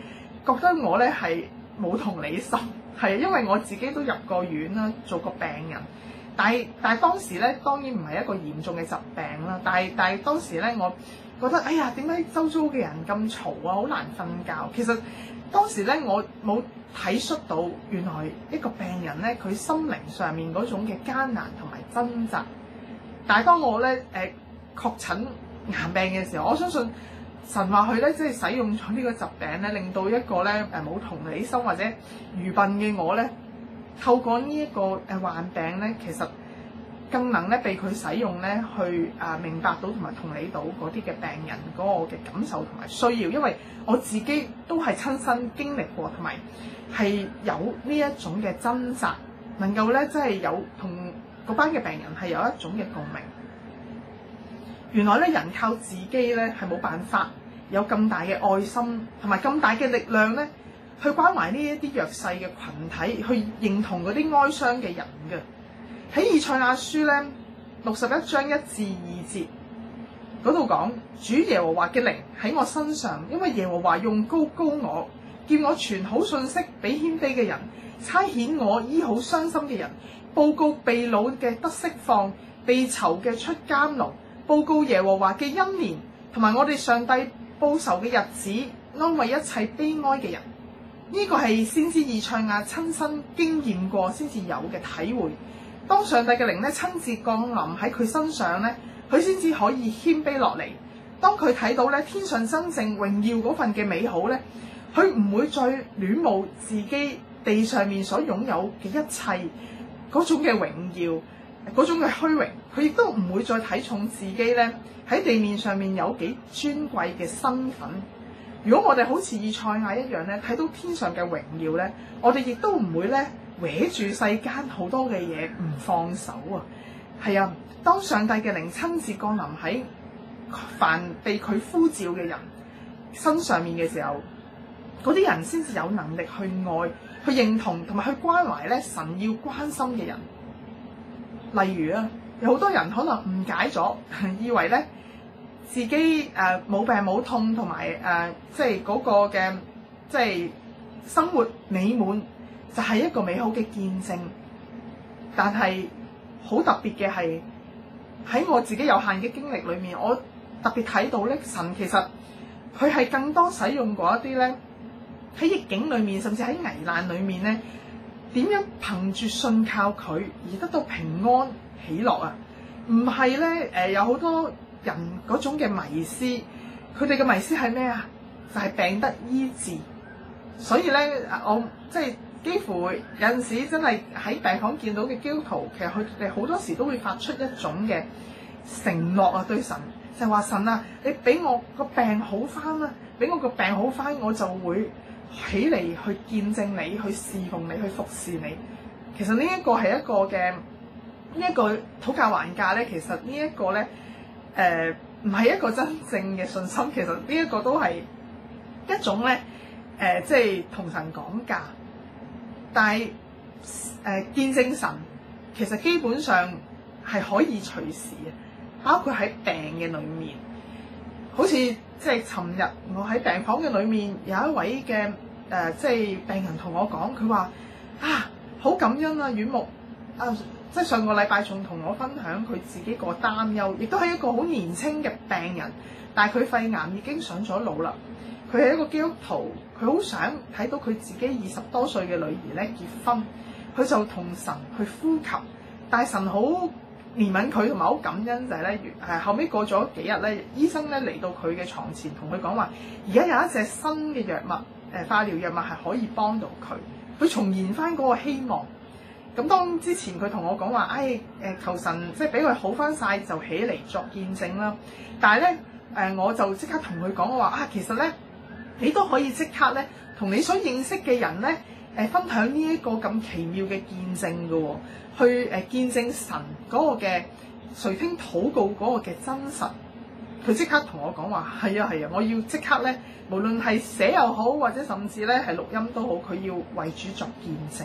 S2: 覺得我咧係冇同理心，係因為我自己都入過院啦，做過病人，但係當時咧當然唔係一個嚴重嘅疾病啦，但係當時咧我覺得哎呀點解周遭嘅人咁嘈啊，好難瞓覺。其實當時咧我冇體恤到原來一個病人咧佢心靈上面嗰種嘅艱難同埋掙扎。但係當我咧確診癌病嘅時候，我相信神話佢咧即係使用咗呢個疾病咧，令到一個咧冇同理心或者愚笨嘅我咧，透過呢一個患病咧，其實更能咧被佢使用咧去明白到同埋同理到嗰啲嘅病人嗰個嘅感受同埋需要，因為我自己都係親身經歷過，同埋係有呢一種嘅掙扎，能夠咧即係有同嗰班嘅病人係有一種嘅共鳴。原來咧人靠自己咧係冇辦法有咁大嘅愛心同埋咁大嘅力量咧，去關懷呢一啲弱勢嘅群體，去認同嗰啲哀傷嘅人嘅。喺以賽亞書咧61章1至2節嗰度講，主耶和華嘅靈喺我身上，因為耶和華用膏膏我，叫我傳好信息俾謙卑嘅人，差遣我醫好傷心嘅人，報告被擄嘅得釋放，被囚嘅出監牢，報告耶和華嘅恩年，同埋我哋上帝報仇嘅日子，安慰一切悲哀嘅人。呢個係先知以賽亞親身經驗過先至有嘅體會。當上帝嘅靈咧親自降臨喺佢身上咧，佢先至可以謙卑落嚟。當佢睇到咧天上真正榮耀嗰份嘅美好咧，佢唔會再戀慕自己地上面所擁有嘅一切嗰種嘅榮耀，嗰種嘅虛榮。佢亦都唔會再睇重自己咧喺地面上面有幾尊貴嘅身份。如果我哋好似以賽亞一樣咧，睇到天上嘅榮耀咧，我哋亦都唔會咧搲住世間好多嘅嘢唔放手啊！係啊，當上帝嘅靈親自降臨喺凡被佢呼召嘅人身上面嘅時候，嗰啲人先至有能力去愛、去認同同埋去關懷咧神要關心嘅人。例如啊，有好多人可能誤解咗，以為咧自己冇病冇痛，同埋即係嗰個嘅即係生活美滿，就係一個美好嘅見證。但係好特別嘅係喺我自己有限嘅經歷裏面，我特別睇到咧神其實佢係更多使用過一啲咧喺逆境裏面，甚至喺危難裏面咧，點樣憑住信靠佢而得到平安喜樂啊！唔係咧有好多人嗰種嘅迷思，佢哋嘅迷思係咩啊？就係病得醫治。所以咧我即係幾乎有陣時真係喺病房見到嘅基督徒，其實佢哋好多時都會發出一種嘅承諾啊，對神就係話神啊，你俾我個病好翻啦，俾我個病好翻，我就會起嚟去見證你，去侍奉你，去服侍你。其實呢一個係一個嘅呢一個討價還價咧，其實呢一個咧唔係一個真正嘅信心，其實呢一個都係一種咧即係同神講價。但係見證神其實基本上係可以隨時嘅，包括喺病嘅裏面。好似即係尋日我喺病房嘅裏面有一位嘅即係病人同我講，佢話啊好感恩啊，院牧啊，即係上個禮拜仲同我分享佢自己個擔憂，亦都係一個好年輕嘅病人，但係佢肺癌已經上咗腦啦。佢係一個基督徒，佢好想睇到佢自己20多歲嘅女兒咧結婚，佢就同神去呼求，但係神好憐憫佢，同埋好感恩就係咧後尾過咗幾日咧，醫生咧嚟到佢嘅床前同佢講話，而家有一隻新嘅藥物化療藥物係可以幫到佢，佢重燃翻嗰個希望。咁當之前佢同我講話，求神即係俾佢好翻晒就起嚟作見證啦。但係咧我就即刻同佢講話其實咧你都可以即刻咧同你所認識嘅人咧分享呢一個咁奇妙嘅見證嘅喎，去見證神嗰個嘅垂聽禱告嗰個嘅真實。佢即刻同我講話係啊，我要即刻咧，無論係寫又好，或者甚至咧係錄音都好，佢要為主作見證。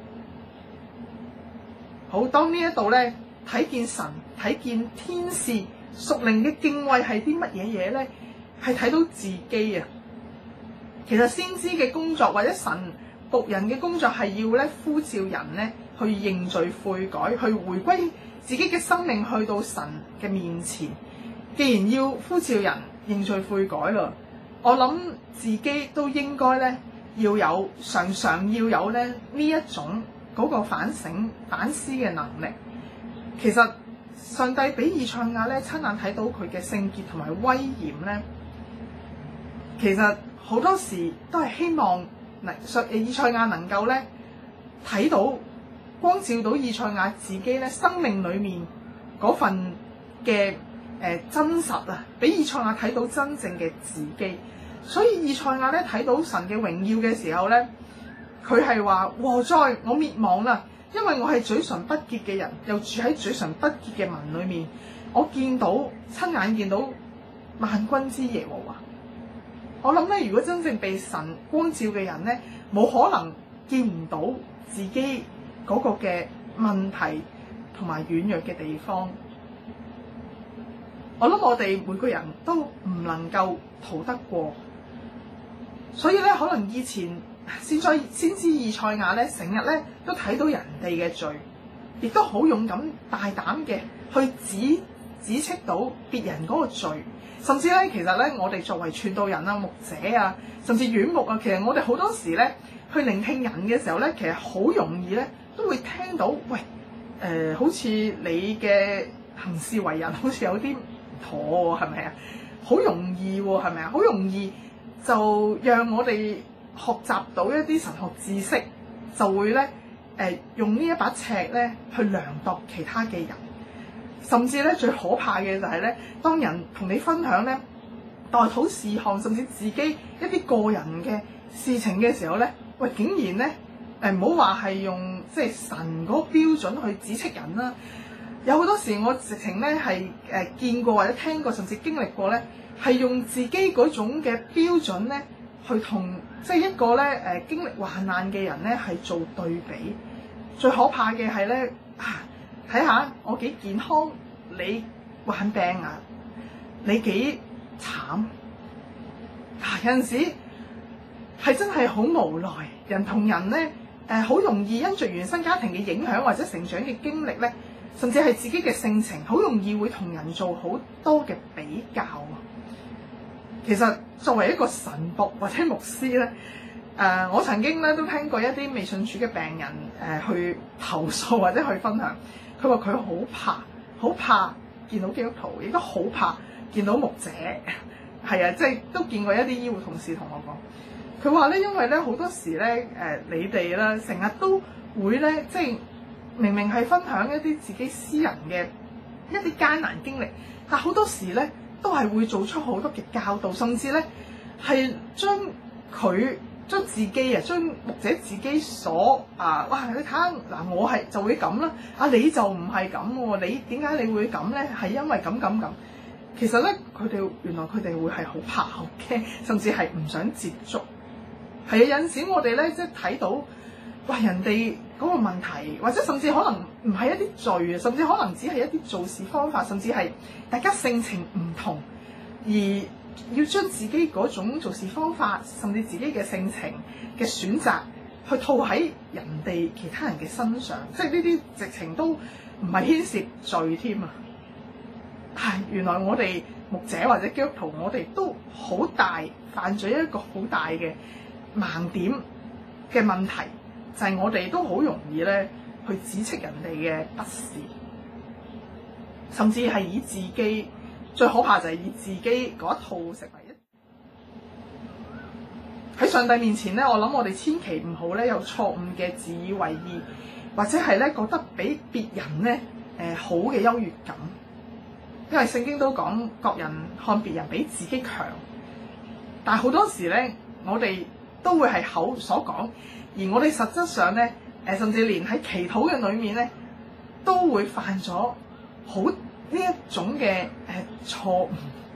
S2: 好，當呢一度咧睇見神，睇見天使屬靈嘅敬畏係啲乜嘢嘢咧？係睇到自己啊！ 其實先知嘅工作或者神僕人嘅工作係要咧呼召人咧去認罪悔改，去回歸自己嘅生命去到神嘅面前。既然要呼召人認罪悔改啦，我諗自己都應該咧要有常常要有咧呢一種嗰個反省反思嘅能力。其實上帝俾以賽亞咧親眼睇到佢嘅聖潔同埋威嚴咧，其實好多時都係希望以賽亞能夠咧睇到光照到以賽亞自己咧生命裏面嗰份嘅真實啊，俾以賽亞睇到真正嘅自己。所以以賽亞咧睇到神嘅榮耀嘅時候咧，佢係話：禍哉，我滅亡啦！因為我係嘴唇不潔嘅人，又住喺嘴唇不潔嘅民裏面。我親眼見到萬軍之耶和華。我諗咧，如果真正被神光照嘅人咧，冇可能見唔到自己嗰個嘅問題同埋軟弱嘅地方。我諗我哋每個人都唔能夠逃得過，所以咧可能以前先知以賽亞咧成日咧都睇到人哋嘅罪，亦都好勇敢大膽嘅去指斥到別人嗰個罪，甚至咧其實咧我哋作為傳道人啊、牧者啊，甚至院牧啊，其實我哋好多時咧去聆聽人嘅時候咧，其實好容易咧都會聽到喂好似你嘅行事為人好似有啲唔妥喎，係咪啊？好容易喎，係咪啊？好容易就讓我哋學習到一啲神學知識，就會咧用呢一把尺咧去量度其他嘅人，甚至咧最可怕嘅就係咧，當人同你分享咧代禱事項，甚至自己一啲個人嘅事情嘅時候咧，喂竟然咧唔好話係用即係神嗰個標準去指斥人啦。有好多時我直情咧係見過或者聽過，甚至經歷過咧，係用自己嗰種嘅標準咧，去同即係一個咧經歷患難嘅人咧係做對比。最可怕嘅係咧睇下我幾健康，你患病啊，你幾慘有陣時係真係好無奈。人同人咧好容易因着原生家庭嘅影響或者成長嘅經歷咧，甚至係自己嘅性情，好容易會同人做好多嘅比較啊。其實作為一個神僕或者牧師咧，我曾經咧都聽過一啲未信主嘅病人去投訴或者去分享，佢話佢好怕見到基督徒，亦都好怕見到牧者。係啊，即係都見過一啲醫護同事同我講，佢話咧，因為咧好多時咧你哋咧成日都會咧即係明明係分享一啲自己私人嘅一啲艱難經歷，但好多時咧都係會做出好多嘅教導，甚至咧係將自己將牧者自己所哇你睇下嗱，我係就會咁啦，你就唔係咁喎，你點解你會咁咧？係因為咁。其實咧原來佢哋會係好怕好驚，甚至係唔想接觸。係啊，有陣時我哋咧即係睇到哇人哋嗰個問題，或者甚至可能唔係一啲罪啊，甚至可能只係一啲做事方法，甚至係大家性情唔同，而要將自己嗰種做事方法，甚至自己嘅性情嘅選擇去套喺人哋其他人嘅身上，即係呢啲直情都唔係牽涉罪添啊！原來我哋牧者或者基督徒，我哋都好大犯咗一個好大嘅盲點嘅問題，就係我哋都好容易咧去指斥人哋嘅不是，甚至係以自己，最可怕就係以自己嗰一套成為喺上帝面前咧。我諗我哋千祈唔好咧有錯誤嘅自以為義，或者係咧覺得比別人咧好嘅優越感。因為聖經都講各人看別人比自己強，但係好多時咧，我哋都會係口所講，而我哋實質上咧，甚至連喺祈禱嘅裏面咧，都會犯咗好呢一種嘅錯誤。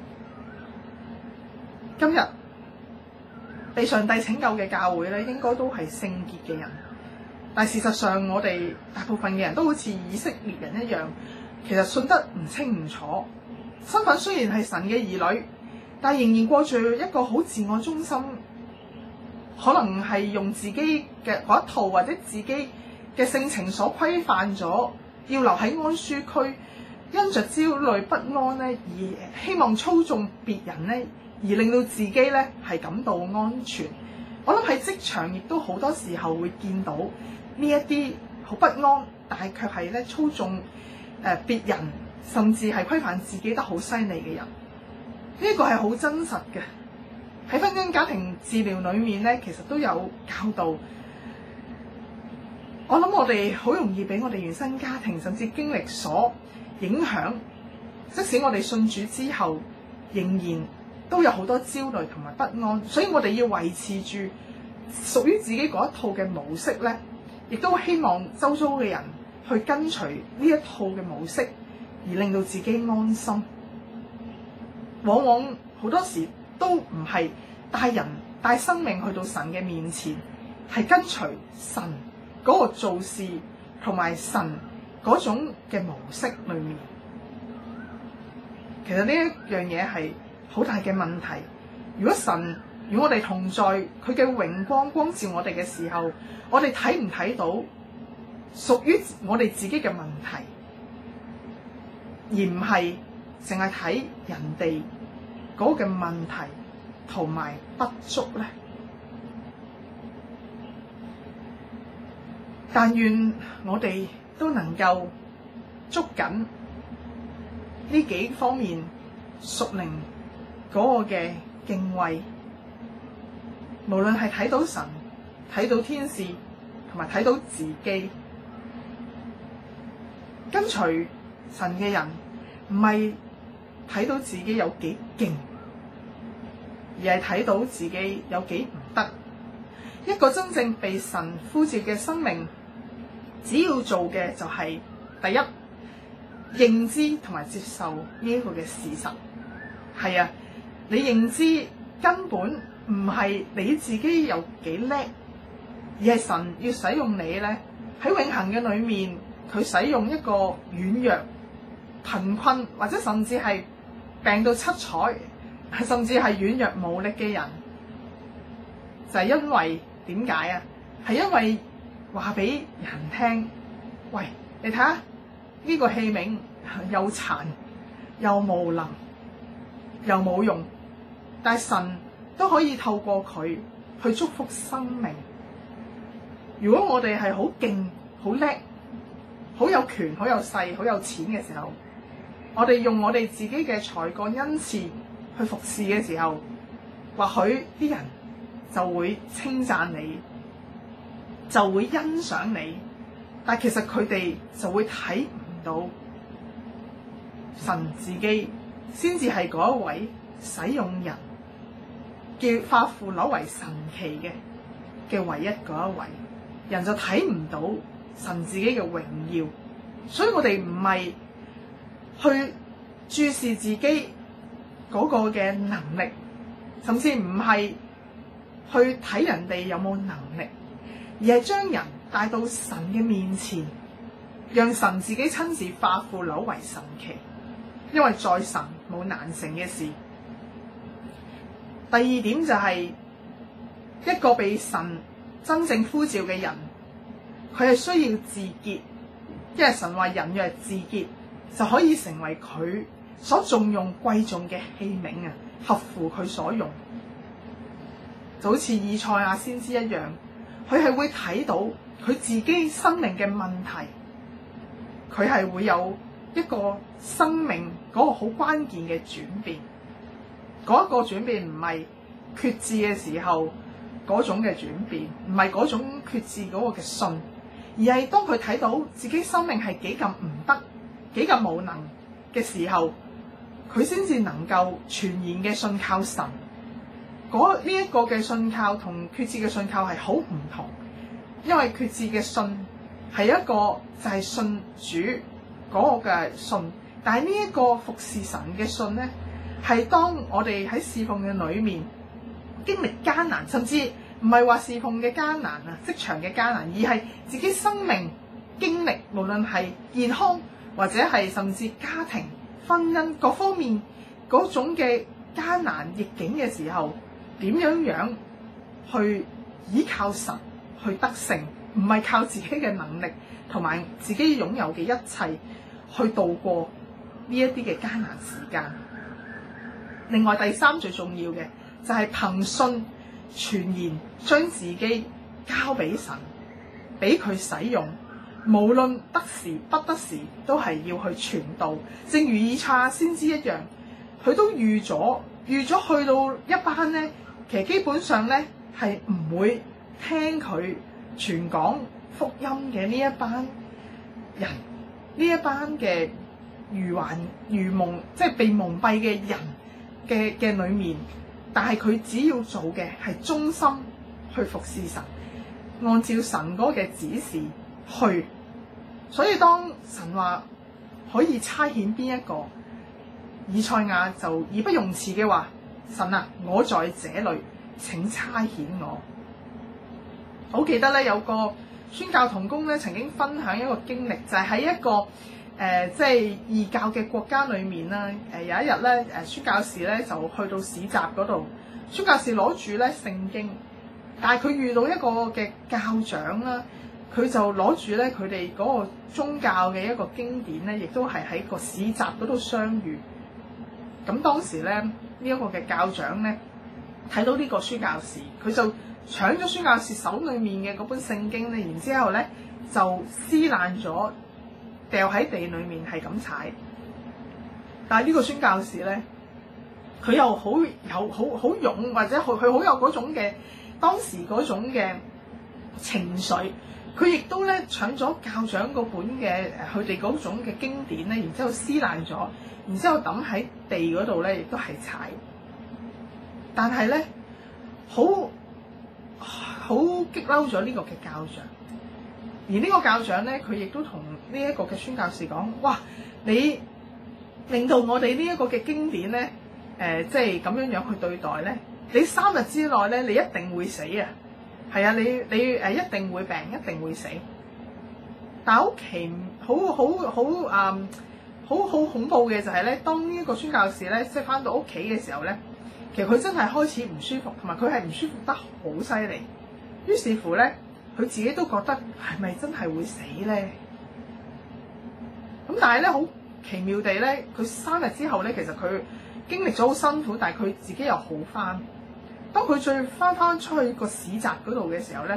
S2: 今日被上帝拯救嘅教會咧，應該都係聖潔嘅人，但係事實上我哋大部分嘅人都好似以色列人一樣。其實信得唔清唔楚，身份雖然係神嘅兒女，但係仍然過住一個好自我中心、 可能係用自己嘅嗰一套或者自己嘅性情所規範咗，要留喺安舒區，因着焦慮不安咧，而希望操縱別人咧，而令到自己咧係感到安全。我諗喺職場亦都好多時候會見到呢一啲好不安，但係卻係咧操縱別人，甚至係規範自己得好犀利嘅人。呢個係好真實嘅。喺婚姻家庭治療裏面咧，其實都有教導。我諗我哋好容易俾我哋原生家庭甚至經歷所影響，即使我哋信主之後，仍然都有好多焦慮同埋不安，所以我哋要維持住屬於自己嗰一套嘅模式咧，亦都希望周遭嘅人去跟隨呢一套嘅模式，而令到自己安心。往往好多時都唔係帶生命去到神嘅面前，係跟隨神嗰個做事同埋神嗰種嘅模式裏面。其實呢一樣嘢係好大嘅問題。如果神與我哋同在，佢嘅榮光光照我哋嘅時候，我哋睇唔睇到屬於我哋自己嘅問題，而唔係淨係睇人哋嗰個嘅問題同埋不足咧？但願我哋都能夠捉緊呢幾方面屬靈嗰個嘅敬畏，無論係睇到神、睇到天使同埋睇到自己。跟隨神嘅人唔係睇到自己有幾勁，而係睇到自己有幾唔得。一個真正被神呼召嘅生命，只要做嘅就係第一，認知同埋接受呢一個嘅事實。係啊，你認知根本唔係你自己有幾叻，而係神要使用你咧，喺永恆嘅裏面，佢使用一個軟弱、貧困或者甚至係病到七彩，甚至係軟弱無力嘅人，就係因為點解啊？係因為話俾人聽，喂，你睇下呢個器皿又殘又無能又冇用，但係神都可以透過佢去祝福生命。如果我哋係好勁、好叻、好有權、好有勢、好有錢嘅時候，我哋用我哋自己嘅才幹恩賜去服侍嘅時候，或許啲人就會稱讚你，就會欣賞你，但其實佢哋就會睇唔到神自己先至係嗰一位使用人叫化腐朽為神奇嘅唯一嗰一位，人就睇唔到神自己嘅榮耀。所以我哋唔係去注視自己嗰個嘅能力，甚至唔係去睇人哋有冇能力，而係將人帶到神嘅面前，讓神自己親自化腐朽為神奇，因為在神冇難成嘅事。第二點就係一個被神真正呼召嘅人，佢係需要自潔，因為神話人若係自潔，就可以成為佢所重用貴重嘅器皿啊，合乎佢所用。就好似以賽亞先知一樣，佢係會睇到佢自己生命嘅問題，佢係會有一個生命嗰個好關鍵嘅轉變。嗰一個轉變唔係決志嘅時候嗰種嘅轉變，唔係嗰種決志嗰個嘅信，而係當佢睇到自己生命係幾咁唔得、幾咁冇能嘅時候，佢先至能夠全然嘅信靠神。呢一個嘅信靠同決志嘅信靠係好唔同，因為決志嘅信係一個就係信主嗰個嘅信，但係呢一個服侍神嘅信咧，係當我哋喺侍奉嘅裏面經歷艱難，甚至唔係話侍奉嘅艱難啊，職場嘅艱難，而係自己生命經歷，無論係健康或者係甚至家庭、婚姻各方面嗰種嘅艱難逆境嘅時候，點樣去依靠神去得勝，唔係靠自己嘅能力同埋自己擁有嘅一切去度過呢一啲嘅艱難時間。另外第三最重要嘅就係憑信全然將自己交俾神，俾佢使用，無論得時不得時都係要去傳道。正如以賽亞先知一樣，佢都預咗去到一班咧，其實基本上咧係唔會聽佢傳講福音嘅呢一班人，呢一班嘅愚蒙，即係被蒙蔽嘅人嘅裏面，但係佢只要做嘅係忠心去服侍神，按照神嗰嘅指示去。所以當神話可以差遣邊一個，以賽亞就義不容辭嘅話：神啊，我在這裏，請差遣我。好記得咧，有個宣教同工咧曾經分享一個經歷，就係喺一個即係異教嘅國家裏面啦。有一日咧，宣教士咧就去到市集嗰度，宣教士攞住咧聖經，但係佢遇到一個嘅教長啦，佢就攞住咧佢哋嗰個宗教嘅一個經典咧，亦都係喺個市集嗰度相遇。咁當時咧呢一個嘅教長咧睇到呢個宣教士，佢就搶咗宣教士手裏面嘅嗰本聖經咧，然之後咧就撕爛咗，掉喺地裏面係咁踩。但係呢個宣教士咧，佢又好勇，或者佢好有嗰種嘅當時嗰種嘅情緒。佢亦都咧搶咗教長嗰本嘅佢哋嗰種嘅經典咧，然之後撕爛咗，然之後抌喺地嗰度咧，亦都係踩。但係咧好激嬲咗呢個嘅教長，而呢個教長咧，佢亦都同呢一個嘅宣教士講：哇！你令到我哋呢一個嘅經典咧，即係咁樣去對待咧，你3日之內咧，你一定會死啊！係啊，你一定會病，一定會死。但係好恐怖嘅就係咧，當呢一個宣教士咧，即係翻到屋企嘅時候咧，其實佢真係開始唔舒服，同埋佢係唔舒服得好犀利。於是乎咧，佢自己都覺得係咪真係會死咧？咁但係咧，好奇妙地咧，佢3日之後咧，其實佢經歷咗好辛苦，但係佢自己又好翻。當佢再翻出去個市集嗰度嘅時候咧，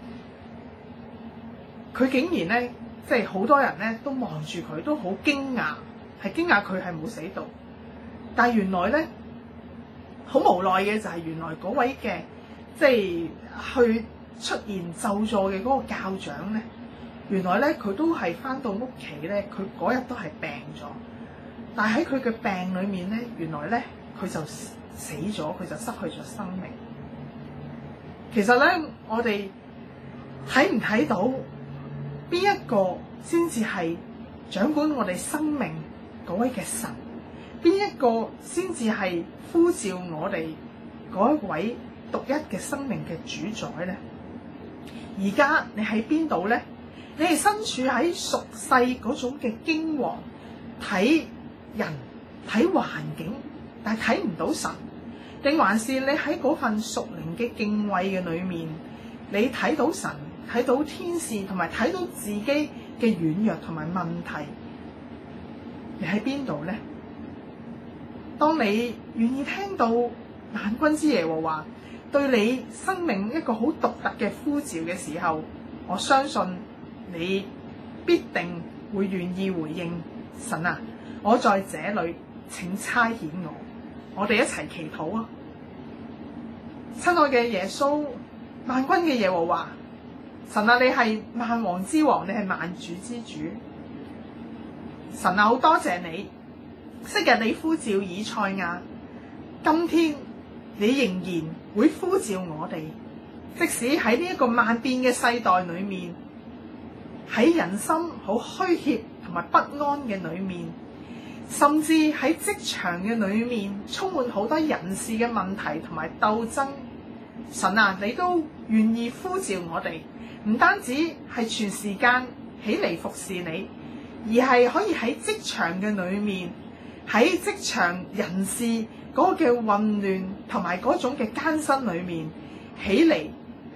S2: 佢竟然咧，即係好多人咧都望住佢，都好驚訝，係驚訝佢係冇死到。但係原來咧，好無奈嘅就係原來嗰位嘅即係去出現咒詛嘅嗰個教長咧，原來咧佢都係翻到屋企咧，佢嗰日都係病咗。但係喺佢嘅病裏面咧，原來咧佢就死咗，佢就失去咗生命。其實咧，我哋睇唔睇到邊一個先至係掌管我哋生命嗰位嘅神？邊一個先至係呼召我哋嗰一位獨一嘅生命嘅主宰咧？而家你喺邊度咧？你係身處喺俗世嗰種嘅驚惶，睇人睇環境，但係睇唔到神。定還是你喺嗰份屬靈嘅敬畏嘅裏面，你睇到神，睇到天使，同埋睇到自己嘅軟弱同埋問題，你喺邊度呢？當你願意聽到萬軍之耶和華對你生命一個好獨特嘅呼召嘅時候，我相信你必定會願意回應神啊！我在這裏，請差遣我。我哋一齊祈禱啊！親愛嘅耶穌，萬軍嘅耶和華，神啊，你係萬王之王，你係萬主之主。神啊，好多謝你，昔日你呼召以賽亞，今天你仍然會呼召我哋，即使喺呢一個萬變嘅世代裏面，喺人心好虛怯同埋不安嘅裏面，甚至喺職場嘅裏面充滿好多人事嘅問題同埋鬥爭。神啊，你都願意呼召我哋，唔單止係全時間起嚟服侍你，而係可以喺職場嘅裏面，喺職場人事嗰個嘅混亂同埋嗰種嘅艱辛裏面起嚟，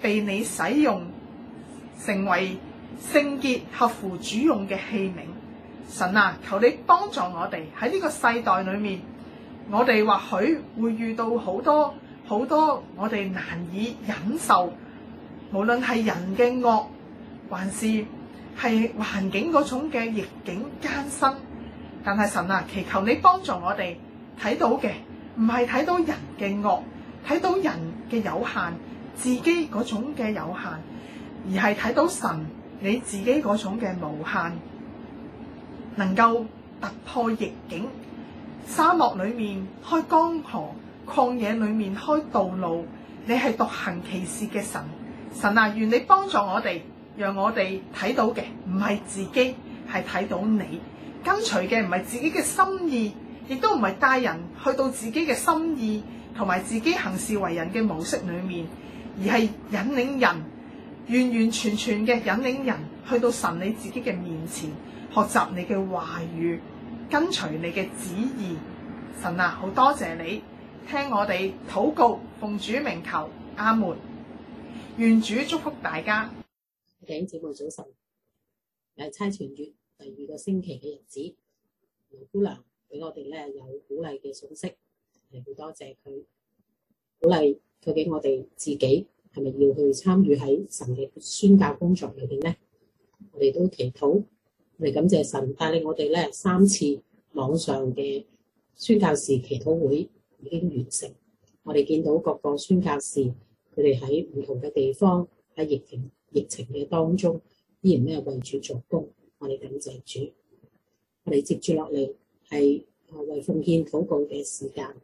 S2: 被你使用，成為聖潔合乎主用嘅器皿。神啊，求你幫助我哋喺呢個世代裏面，我哋或許會遇到好多我哋難以忍受，無論係人嘅惡，還是係環境嗰種嘅逆境艱辛。但係神啊，祈求你幫助我哋睇到嘅唔係睇到人嘅惡，睇到人嘅有限，自己嗰種嘅有限，而係睇到神你自己嗰種嘅無限，能夠突破逆境，沙漠裏面開江河，曠野裏面開道路。你係獨行其事嘅神。神啊，願你幫助我哋，讓我哋睇到嘅唔係自己，係睇到你。跟隨嘅唔係自己嘅心意，亦都唔係帶人去到自己嘅心意同埋自己行事為人嘅模式裏面，而係引領人完完全全嘅引領人去到神你自己嘅面前，學習你嘅話語，跟隨你嘅旨意。神啊，好多謝你聽我哋禱告，奉主名求，阿門。願主祝福大家。
S3: 弟兄姊妹早晨，係差傳月第2個星期嘅日子，盧姑娘俾我哋咧有鼓勵嘅信息，係好多謝佢鼓勵。究竟我哋自己係咪要去參與喺神嘅宣教工作裏邊咧？我哋都祈禱，我哋感謝神帶領我哋咧3次網上嘅宣教士祈禱會已經完成。我哋見到各個宣教士佢哋喺唔同嘅地方喺疫情嘅當中，依然咧為主作工。我哋感謝主。我哋接住落嚟係為奉獻禱告嘅時間。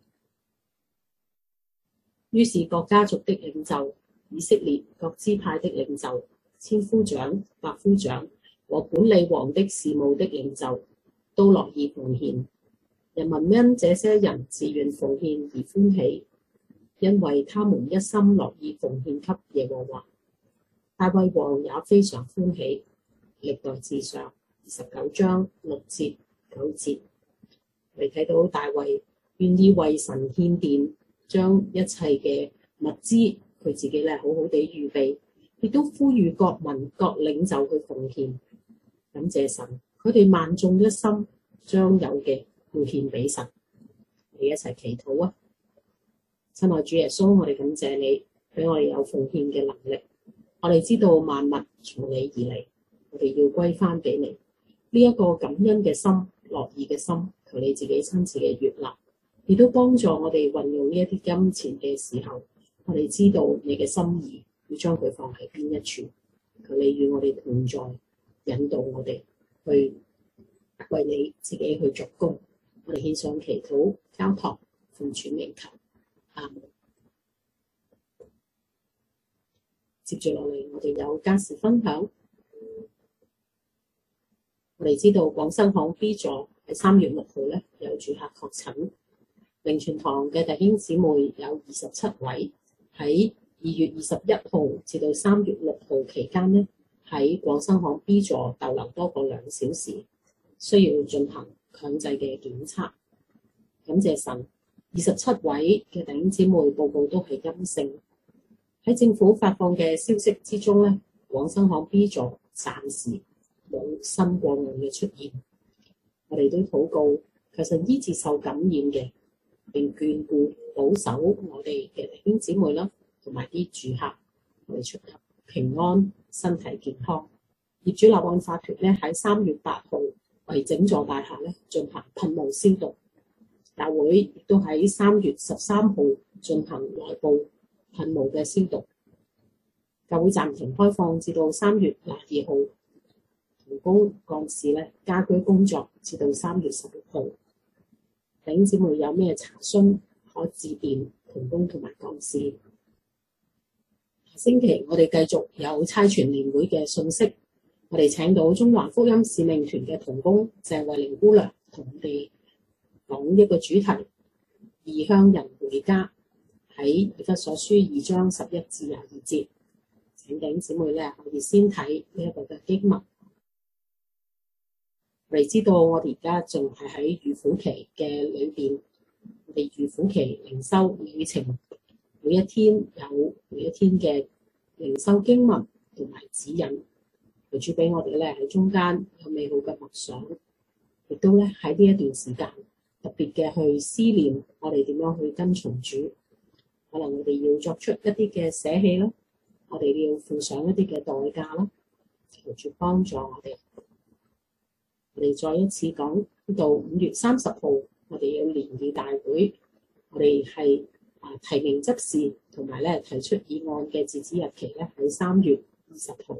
S3: 於是各家族的領袖、以色列各支派的領袖、千夫長、百夫長和管理王的事務的領袖都樂意奉獻。人民因這些人自願奉獻而歡喜，因為他們一心樂意奉獻給耶和華。大衛王也非常歡喜。歷代志上29章6節9節，我哋睇到大衛願意為神獻殿，將一切嘅物資佢自己咧好好地預備，亦都呼籲各民各領袖去奉獻。感謝神，佢哋萬眾一心，將有嘅奉獻俾神。我哋一齊祈禱啊！親愛主耶穌，我哋感謝你俾我哋有奉獻嘅能力。我哋知道萬物從你而嚟，我哋要歸翻俾你。呢一個感恩嘅心、樂意嘅心，求你自己親自嘅悅納，亦都幫助我哋運用呢一啲金錢嘅時候，我哋知道你嘅心意，要將佢放喺邊一處。求你與我哋同在，引導我哋去為你自己去作工。我哋獻上祈禱、交託、奉主名求，阿門。接住落嚟，我哋有家事分享。我哋知道廣生行 B 座喺3月6號咧有住客確診，靈傳堂嘅弟兄姊妹有27位喺2月21號至到3月6號期間咧喺廣生行 B 座逗留多過2小時，需要進行強制嘅檢測。感謝神，27位嘅弟兄姊妹報告都係陰性。喺政府發放嘅消息之中咧，廣生行 B 座暫時冇新個案嘅出現。我哋都禱告，求神醫治受感染嘅，並眷顧保守我哋嘅弟兄姊妹啦，同埋啲住客，我哋出入平安，身體健康。業主立案法團咧喺3月8號為整座大廈咧進行噴霧消毒，教會亦都喺3月13號進行內部噴霧嘅消毒。教會暫停開放至到3月22號，同工幹事咧家居工作至到3月16號。弟兄姊妹有咩查詢可致電同工同埋幹事。下星期我哋繼續有差傳年會嘅信息，我哋請到中環福音使命團嘅同工鄭慧玲姑娘同我哋講一個主題：異鄉人回家，喺以弗所書2章11至22節。請弟兄姊妹咧可以先睇呢一個嘅經文。我哋知道我哋而家仲係喺預苦期嘅裏邊，我哋預苦期靈修旅程每一天有每一天嘅靈修經文同埋指引，求主俾我哋咧喺中間有美好嘅默想，亦都咧喺呢一段時間特別嘅去思念我哋點樣去跟從主。可能我哋要作出一啲嘅捨棄啦，我哋要付上一啲嘅代價啦，求主幫助我哋。我哋再一次講到5月30號，我哋要聯誼大會，我哋係提名執事同埋咧提出議案嘅截止日期咧喺3月20號。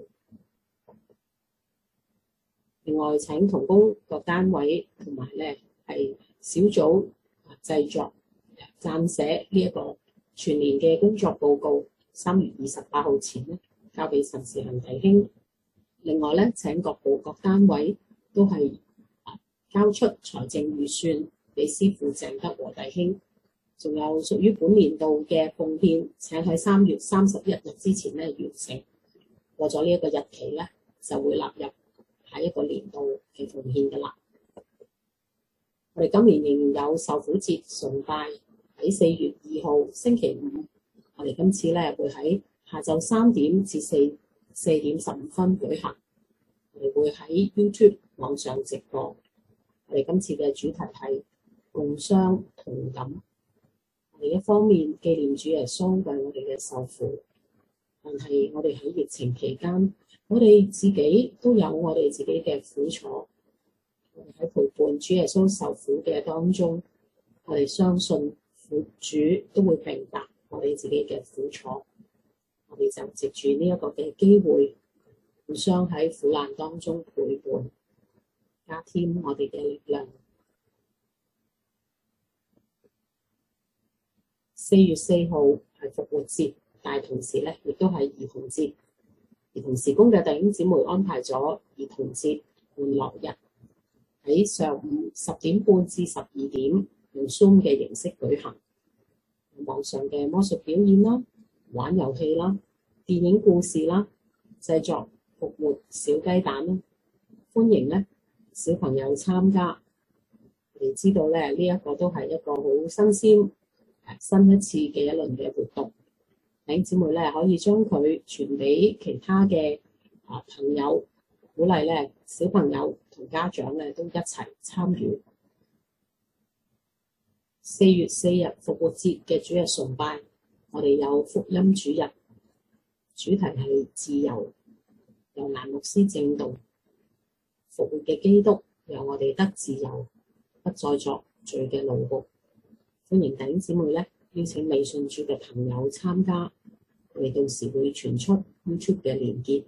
S3: 另外請同工各單位同埋咧係小組製作撰寫呢一個全年嘅工作報告，3月28號前咧交俾陳士恒弟兄。另外咧請各部各單位都係交出財政預算俾師傅鄭德和弟兄。仲有屬於本年度嘅奉獻，請喺3月31日之前咧完成。過咗呢一個日期咧，就會納入下一個年度嘅奉獻㗎啦。我哋今年仍然有受苦節崇拜喺4月2號星期五，我哋今次咧會喺下晝3點至4點15分舉行。我哋會喺 YouTube 網上直播。我哋今次嘅主題係共傷同感。我哋一方面紀念主耶穌為我哋嘅受苦，但係我哋喺疫情期間，我哋自己都有我哋自己嘅苦楚。我哋喺陪伴主耶穌受苦嘅當中，我哋相信主都會明白我哋自己嘅苦楚。我哋就藉住呢一個嘅機會，互相喺苦難當中陪伴，加添我哋嘅力量。4月4號係復活節，但係同時咧亦都係兒童節。兒童事工嘅弟兄姊妹安排咗兒童節玩樂日，喺上午10點半至12點用 Zoom 嘅形式舉行。網上嘅魔術表演啦、玩遊戲啦、電影故事啦、製作復活小雞蛋啦，歡迎咧小朋友參加。我哋知道咧呢一個都係一個好新鮮新一次嘅一輪嘅活動，弟兄姊妹咧可以將佢傳俾其他嘅朋友，鼓勵咧小朋友同家長咧都一齊參與。4月4日復活節嘅主日崇拜，我哋有福音主日，主題係自由，由蘭牧師正道。復活嘅基督，由我哋得自由，不再作罪嘅奴僕。歡迎弟兄姊妹咧，邀請未信主嘅朋友參加，我哋到時會傳出 YouTube 嘅連結。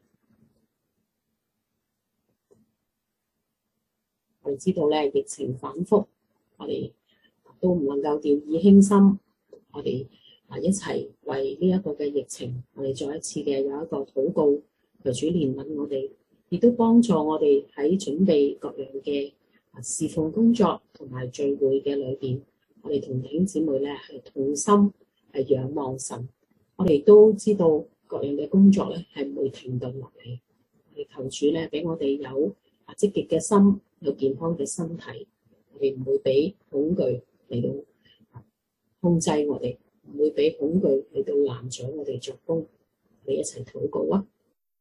S3: 我哋知道咧，疫情反覆，我哋都唔能夠掉以輕心。我哋一齊為呢一個嘅疫情，我哋再一次嘅有一個禱告，求主憐憫我哋，亦都幫助我哋喺準備各樣嘅侍奉工作同埋聚會嘅裏邊。我哋同弟兄姊妹咧係同心係仰望神，我哋都知道各樣嘅工作咧係唔會停頓落嚟。我哋求主咧俾我哋有積極嘅心，有健康嘅身體，我哋唔會俾恐懼嚟到控制我哋，唔會俾恐懼嚟到攔阻我哋作工。我哋一齊禱告啊！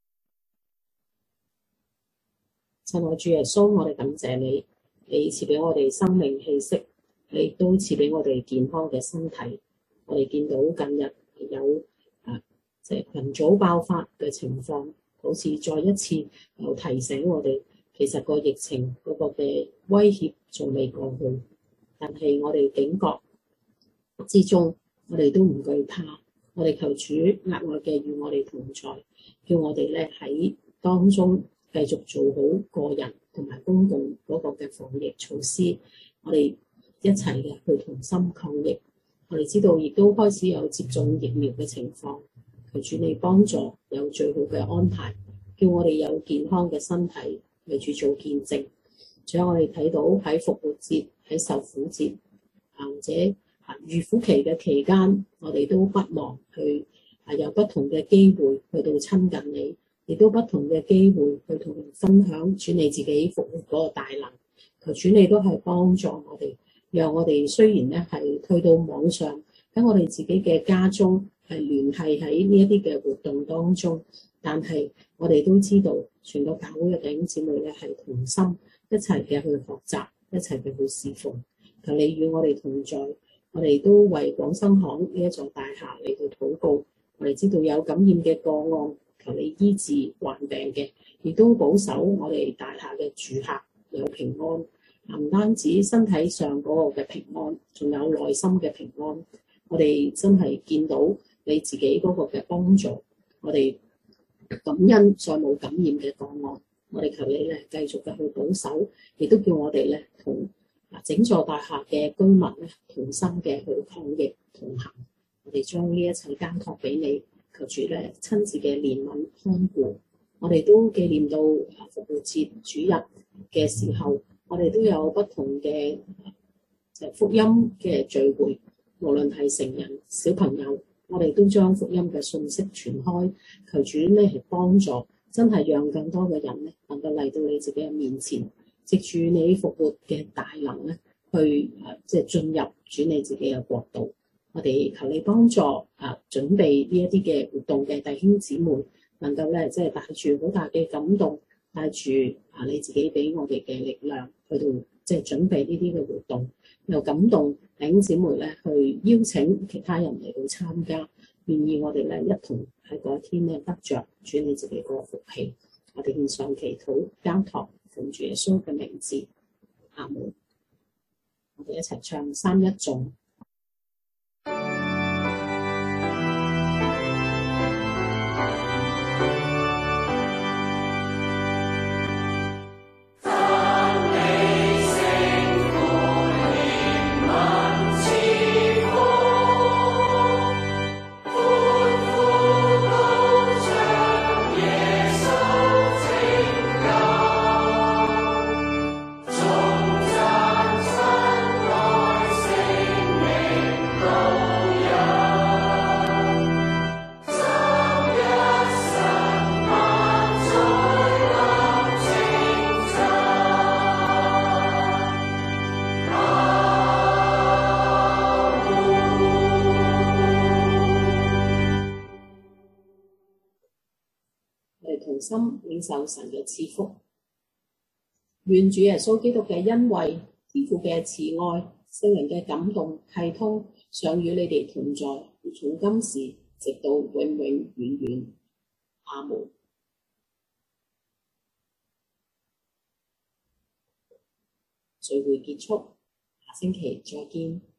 S3: 親愛主耶穌，我哋感謝你，你賜俾我哋生命氣息。你亦都賜俾我哋健康嘅身體。我哋見到近日有群組爆發嘅情況，好似再一次又提醒我哋，其實個疫情嗰個嘅威脅仲未過去，但係我哋警覺之中，我哋都唔懼怕。我哋求主額外嘅與我哋同在，叫我哋咧喺當中繼續做好個人同埋公共嗰個嘅防疫措施。我哋一齊嘅去同心抗疫。我哋知道亦都開始有接種疫苗嘅情況，求主你幫助有最好嘅安排，叫我哋有健康嘅身體為主做見證。仲有我哋睇到喺復活節、喺受苦節或者預苦期嘅期間，我哋都不忘去有不同嘅機會去到親近你，亦都不同嘅機會去同人分享主你自己復活嗰個大能。求主你都係幫助我哋。讓我哋雖然咧係退到網上，喺我哋自己嘅家中， 係聯繫喺呢一啲嘅活動當中，但係我哋都知道，全個教會嘅弟兄姊妹咧係同心一齊嘅去學習，一齊嘅去侍奉。求你與我哋同在，我哋都為廣生行呢一座大廈嚟到禱告。我哋知道有感染嘅個案，求你醫治患病嘅，亦都保守我哋大廈嘅住客有平安。唔單止身體上嗰個嘅平安，仲有內心嘅平安。我哋真係見到你自己嗰個嘅幫助，我哋感恩再冇感染嘅個案。我哋求你咧繼續嘅去保守，亦都叫我哋咧同整座大廈嘅居民咧同心嘅去抗疫同行。我哋將呢一切交託俾你，求主咧親自嘅憐憫看顧。我哋都紀念到復活節主日嘅時候，我哋都有不同嘅福音嘅聚會，無論係成人、小朋友，我哋都將福音嘅信息傳開。求主咧係幫助，真係讓更多嘅人咧能夠嚟到你自己嘅面前，藉住你復活嘅大能咧，去進入主你自己嘅國度。我哋求你幫助準備呢一啲嘅活動嘅弟兄姊妹，能夠咧帶住好大嘅感動，帶住你自己俾我哋嘅力量，去到準備呢啲嘅活動，又感動弟兄姊妹咧去邀請其他人嚟到參加，願意我哋咧一同喺嗰一天咧得着主你自己個福氣。我哋獻上祈禱交託，奉主耶穌嘅名字，阿門。我哋一齊唱三一頌。同心領受神嘅賜福，願主耶穌基督嘅恩惠、天父嘅慈愛、聖靈嘅感動系統，常與你哋同在，從今時直到永永遠遠。阿門。聚會結束，下星期再見。